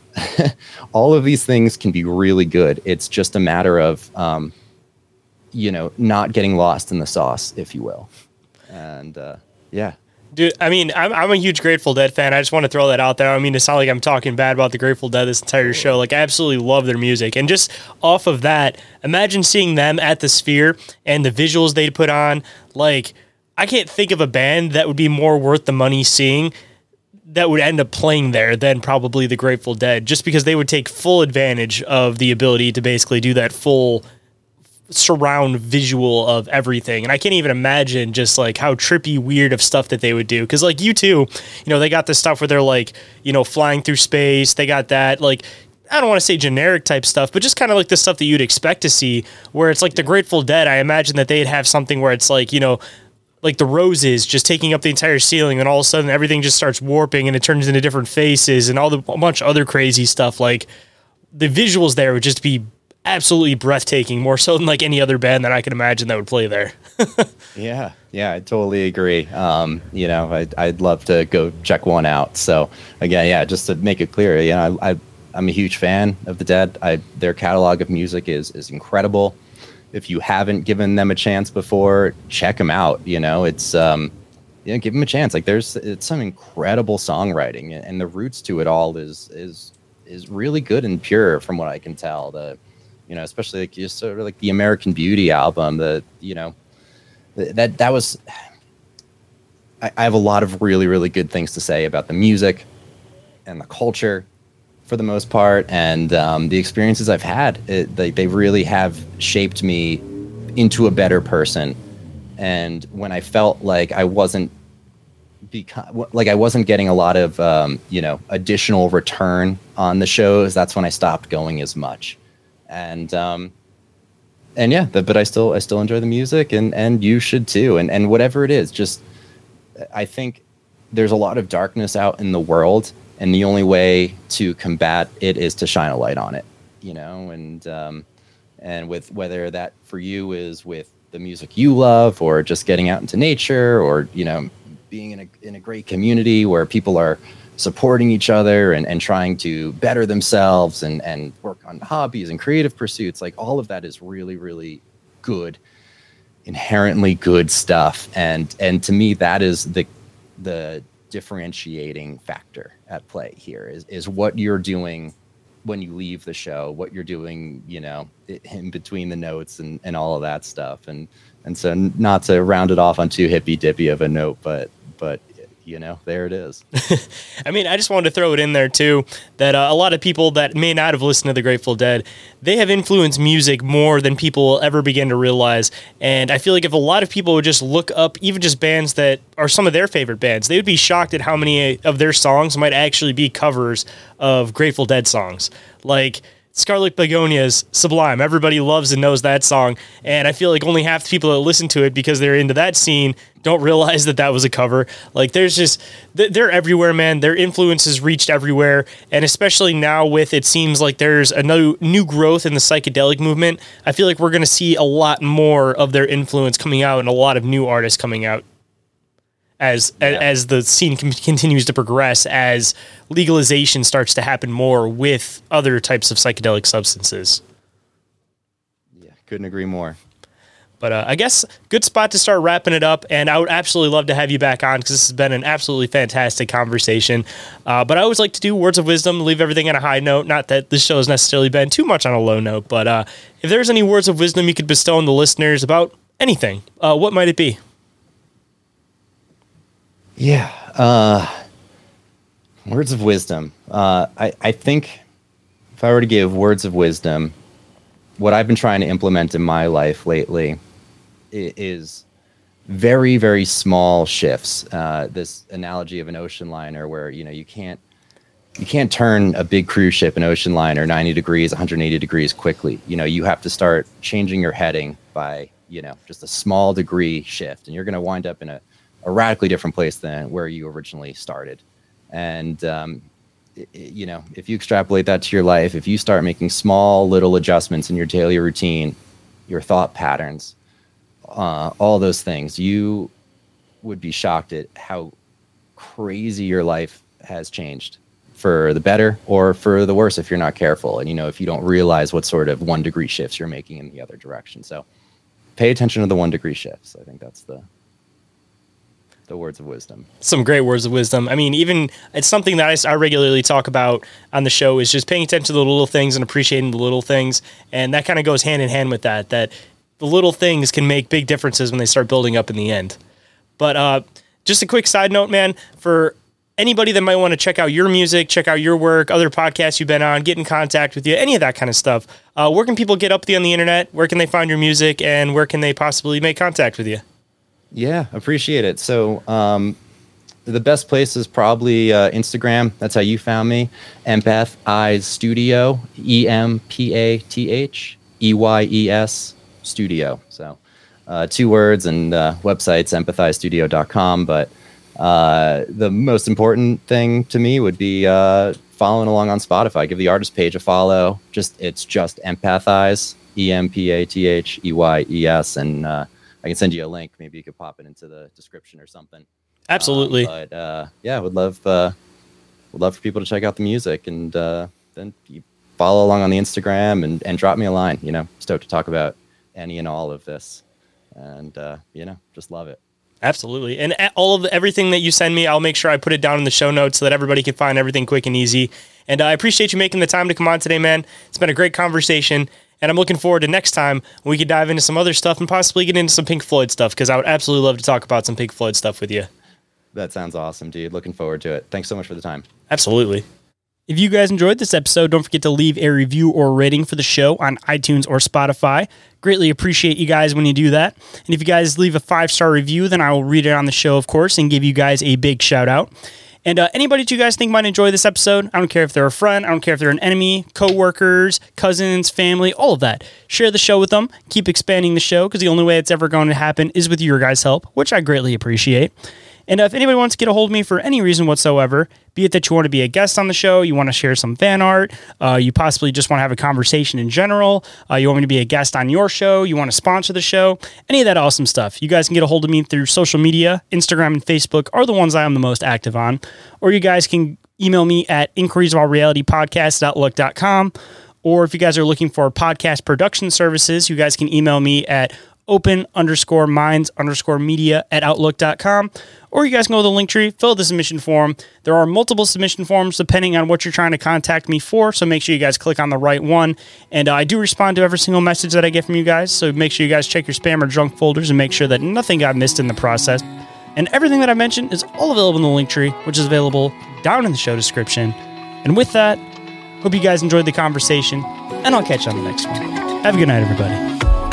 All of these things can be really good. It's just a matter of, um, you know, not getting lost in the sauce, if you will. And uh, yeah. Dude, I mean, I'm, I'm a huge Grateful Dead fan. I just want to throw that out there. I mean, it's not like I'm talking bad about the Grateful Dead this entire show. Like, I absolutely love their music. And just off of that, imagine seeing them at the Sphere and the visuals they'd put on. Like, I can't think of a band that would be more worth the money seeing that would end up playing there than probably the Grateful Dead, just because they would take full advantage of the ability to basically do that full surround visual of everything. And I can't even imagine just like how trippy, weird of stuff that they would do. Cause like U two, you know, they got this stuff where they're like, you know, flying through space. They got that, like, I don't want to say generic type stuff, but just kind of like the stuff that you'd expect to see, where it's like the Grateful Dead. I imagine that they'd have something where it's like, you know, like the roses just taking up the entire ceiling, and all of a sudden everything just starts warping and it turns into different faces and all the a bunch of other crazy stuff. Like, the visuals there would just be absolutely breathtaking, more so than like any other band that I could imagine that would play there. yeah, yeah, I totally agree. Um, you know, I'd, I'd love to go check one out. So again, yeah, just to make it clear, you know, I, I I'm a huge fan of the Dead. I their catalog of music is is incredible. If you haven't given them a chance before, check them out. You know, it's, um, you know, give them a chance. Like, there's, it's some incredible songwriting, and the roots to it all is, is, is really good and pure from what I can tell. The, you know, especially like just sort of like the American Beauty album, the, you know, that, that was, I, I have a lot of really, really good things to say about the music and the culture, for the most part, and um, the experiences I've had, it, they, they really have shaped me into a better person. And when I felt like I wasn't, beca- like I wasn't getting a lot of, um, you know, additional return on the shows, that's when I stopped going as much. And um, and yeah, the, but I still I still enjoy the music, and and you should too. And and whatever it is, just I think there's a lot of darkness out in the world. And the only way to combat it is to shine a light on it, you know, and um, and with whether that for you is with the music you love, or just getting out into nature, or, you know, being in a in a great community where people are supporting each other and, and trying to better themselves and, and work on hobbies and creative pursuits. Like, all of that is really, really good. inherently good stuff. And and to me, that is the the differentiating factor at play here is, is what you're doing when you leave the show, what you're doing, you know, in between the notes and, and all of that stuff. And and so not to round it off on too hippy dippy of a note, but but you know, there it is. I mean, I just wanted to throw it in there too, that uh, a lot of people that may not have listened to the Grateful Dead, they have influenced music more than people will ever begin to realize. And I feel like if a lot of people would just look up even just bands that are some of their favorite bands, they would be shocked at how many of their songs might actually be covers of Grateful Dead songs. Like Scarlet Begonia's Sublime. Everybody loves and knows that song. And I feel like only half the people that listen to it because they're into that scene don't realize that that was a cover. Like there's just, they're everywhere, man. Their influence has reached everywhere. And especially now with, it seems like there's a new, new growth in the psychedelic movement. I feel like we're going to see a lot more of their influence coming out and a lot of new artists coming out. As, yeah. as as the scene com- continues to progress, as legalization starts to happen more with other types of psychedelic substances. Yeah, couldn't agree more. But uh, I guess good spot to start wrapping it up, and I would absolutely love to have you back on because this has been an absolutely fantastic conversation. Uh, but I always like to do words of wisdom, leave everything on a high note. Not that this show has necessarily been too much on a low note, but uh, if there's any words of wisdom you could bestow on the listeners about anything, uh, what might it be? Yeah. Uh, words of wisdom. Uh, I, I think if I were to give words of wisdom, what I've been trying to implement in my life lately is very, very small shifts. Uh, this analogy of an ocean liner where, you know, you can't, you can't turn a big cruise ship, an ocean liner, ninety degrees, one hundred eighty degrees quickly. You know, you have to start changing your heading by, you know, just a small degree shift, and you're going to wind up in a, a radically different place than where you originally started. And, um, it, it, you know, if you extrapolate that to your life, if you start making small little adjustments in your daily routine, your thought patterns, uh, all those things, you would be shocked at how crazy your life has changed for the better or for the worse if you're not careful. And, you know, if you don't realize what sort of one degree shifts you're making in the other direction. So pay attention to the one degree shifts. I think that's the, the words of wisdom. Some great words of wisdom. I mean, even it's something that I, I regularly talk about on the show is just paying attention to the little things and appreciating the little things. And that kind of goes hand in hand with that, that the little things can make big differences when they start building up in the end. But uh, just a quick side note, man, for anybody that might want to check out your music, check out your work, other podcasts you've been on, get in contact with you, any of that kind of stuff, uh, where can people get up to you on the internet? Where can they find your music, and where can they possibly make contact with you? Yeah, appreciate it. So um, the best place is probably uh, Instagram. That's how you found me. Empath Eyes Studio, E M P A T H E Y E S Studio. So uh, two words, and uh, website's empathize studio dot com. But uh, the most important thing to me would be uh, following along on Spotify. Give the artist page a follow. Just It's just Empathize, E M P A T H E Y E S, and uh, I can send you a link. Maybe you could pop it into the description or something. Absolutely. Um, but uh, yeah, would love uh, would love for people to check out the music, and uh, then you follow along on the Instagram and, and drop me a line. You know, stoked to talk about any and all of this, and uh, you know, just love it. Absolutely. And all of the, everything that you send me, I'll make sure I put it down in the show notes so that everybody can find everything quick and easy. And uh, I appreciate you making the time to come on today, man. It's been a great conversation. And I'm looking forward to next time when we can dive into some other stuff and possibly get into some Pink Floyd stuff, because I would absolutely love to talk about some Pink Floyd stuff with you. That sounds awesome, dude. Looking forward to it. Thanks so much for the time. Absolutely. If you guys enjoyed this episode, don't forget to leave a review or rating for the show on iTunes or Spotify. Greatly appreciate you guys when you do that. And if you guys leave a five-star review, then I will read it on the show, of course, and give you guys a big shout out. And uh, anybody that you guys think might enjoy this episode, I don't care if they're a friend, I don't care if they're an enemy, coworkers, cousins, family, all of that. Share the show with them. Keep expanding the show, because the only way it's ever going to happen is with your guys' help, which I greatly appreciate. And uh, if anybody wants to get a hold of me for any reason whatsoever, be it that you want to be a guest on the show, you want to share some fan art, uh, you possibly just want to have a conversation in general, uh, you want me to be a guest on your show, you want to sponsor the show, any of that awesome stuff, you guys can get a hold of me through social media. Instagram and Facebook are the ones I am the most active on. Or you guys can email me at inquiries of our reality podcast at outlook dot com. Or if you guys are looking for podcast production services, you guys can email me at open underscore minds underscore media at outlook dot com. Or you guys can go to the link tree, fill out the submission form. There are multiple submission forms depending on what you're trying to contact me for, so make sure you guys click on the right one. And uh, I do respond to every single message that I get from you guys, so make sure you guys check your spam or junk folders and make sure that nothing got missed in the process. And everything that I mentioned is all available in the link tree, which is available down in the show description. And with that, hope you guys enjoyed the conversation, and I'll catch you on the next one. Have a good night, everybody.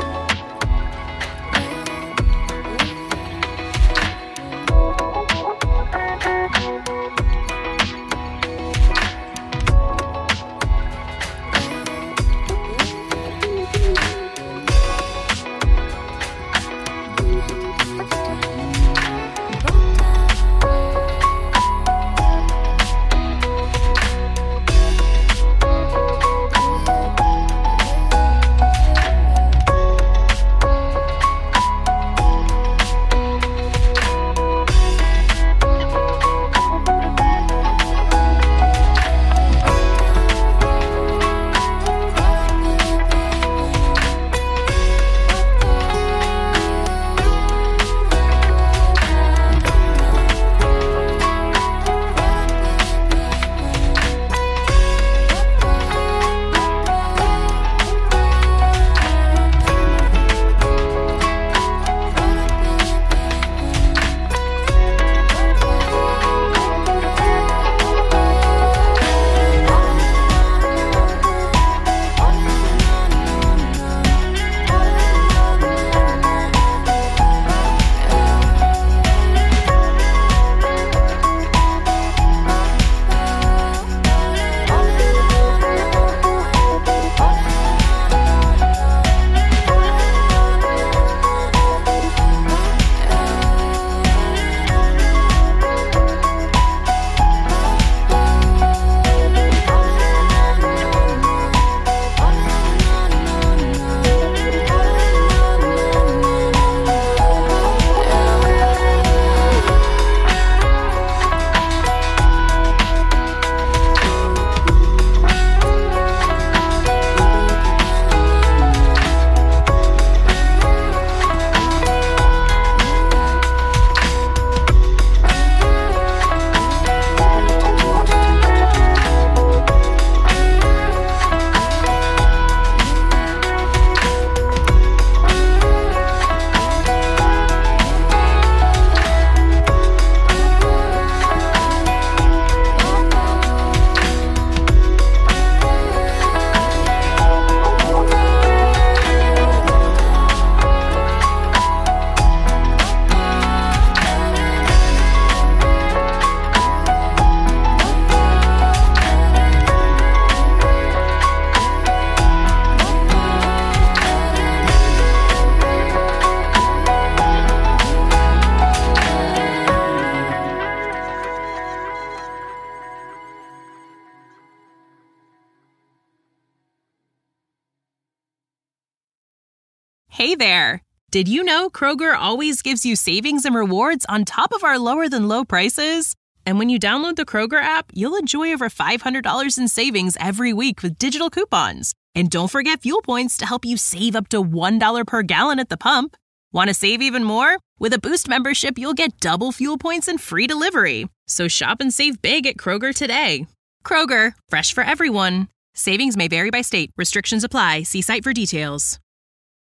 Hey there! Did you know Kroger always gives you savings and rewards on top of our lower than low prices? And when you download the Kroger app, you'll enjoy over five hundred dollars in savings every week with digital coupons. And don't forget fuel points to help you save up to one dollar per gallon at the pump. Want to save even more? With a Boost membership, you'll get double fuel points and free delivery. So shop and save big at Kroger today. Kroger, fresh for everyone. Savings may vary by state. Restrictions apply. See site for details.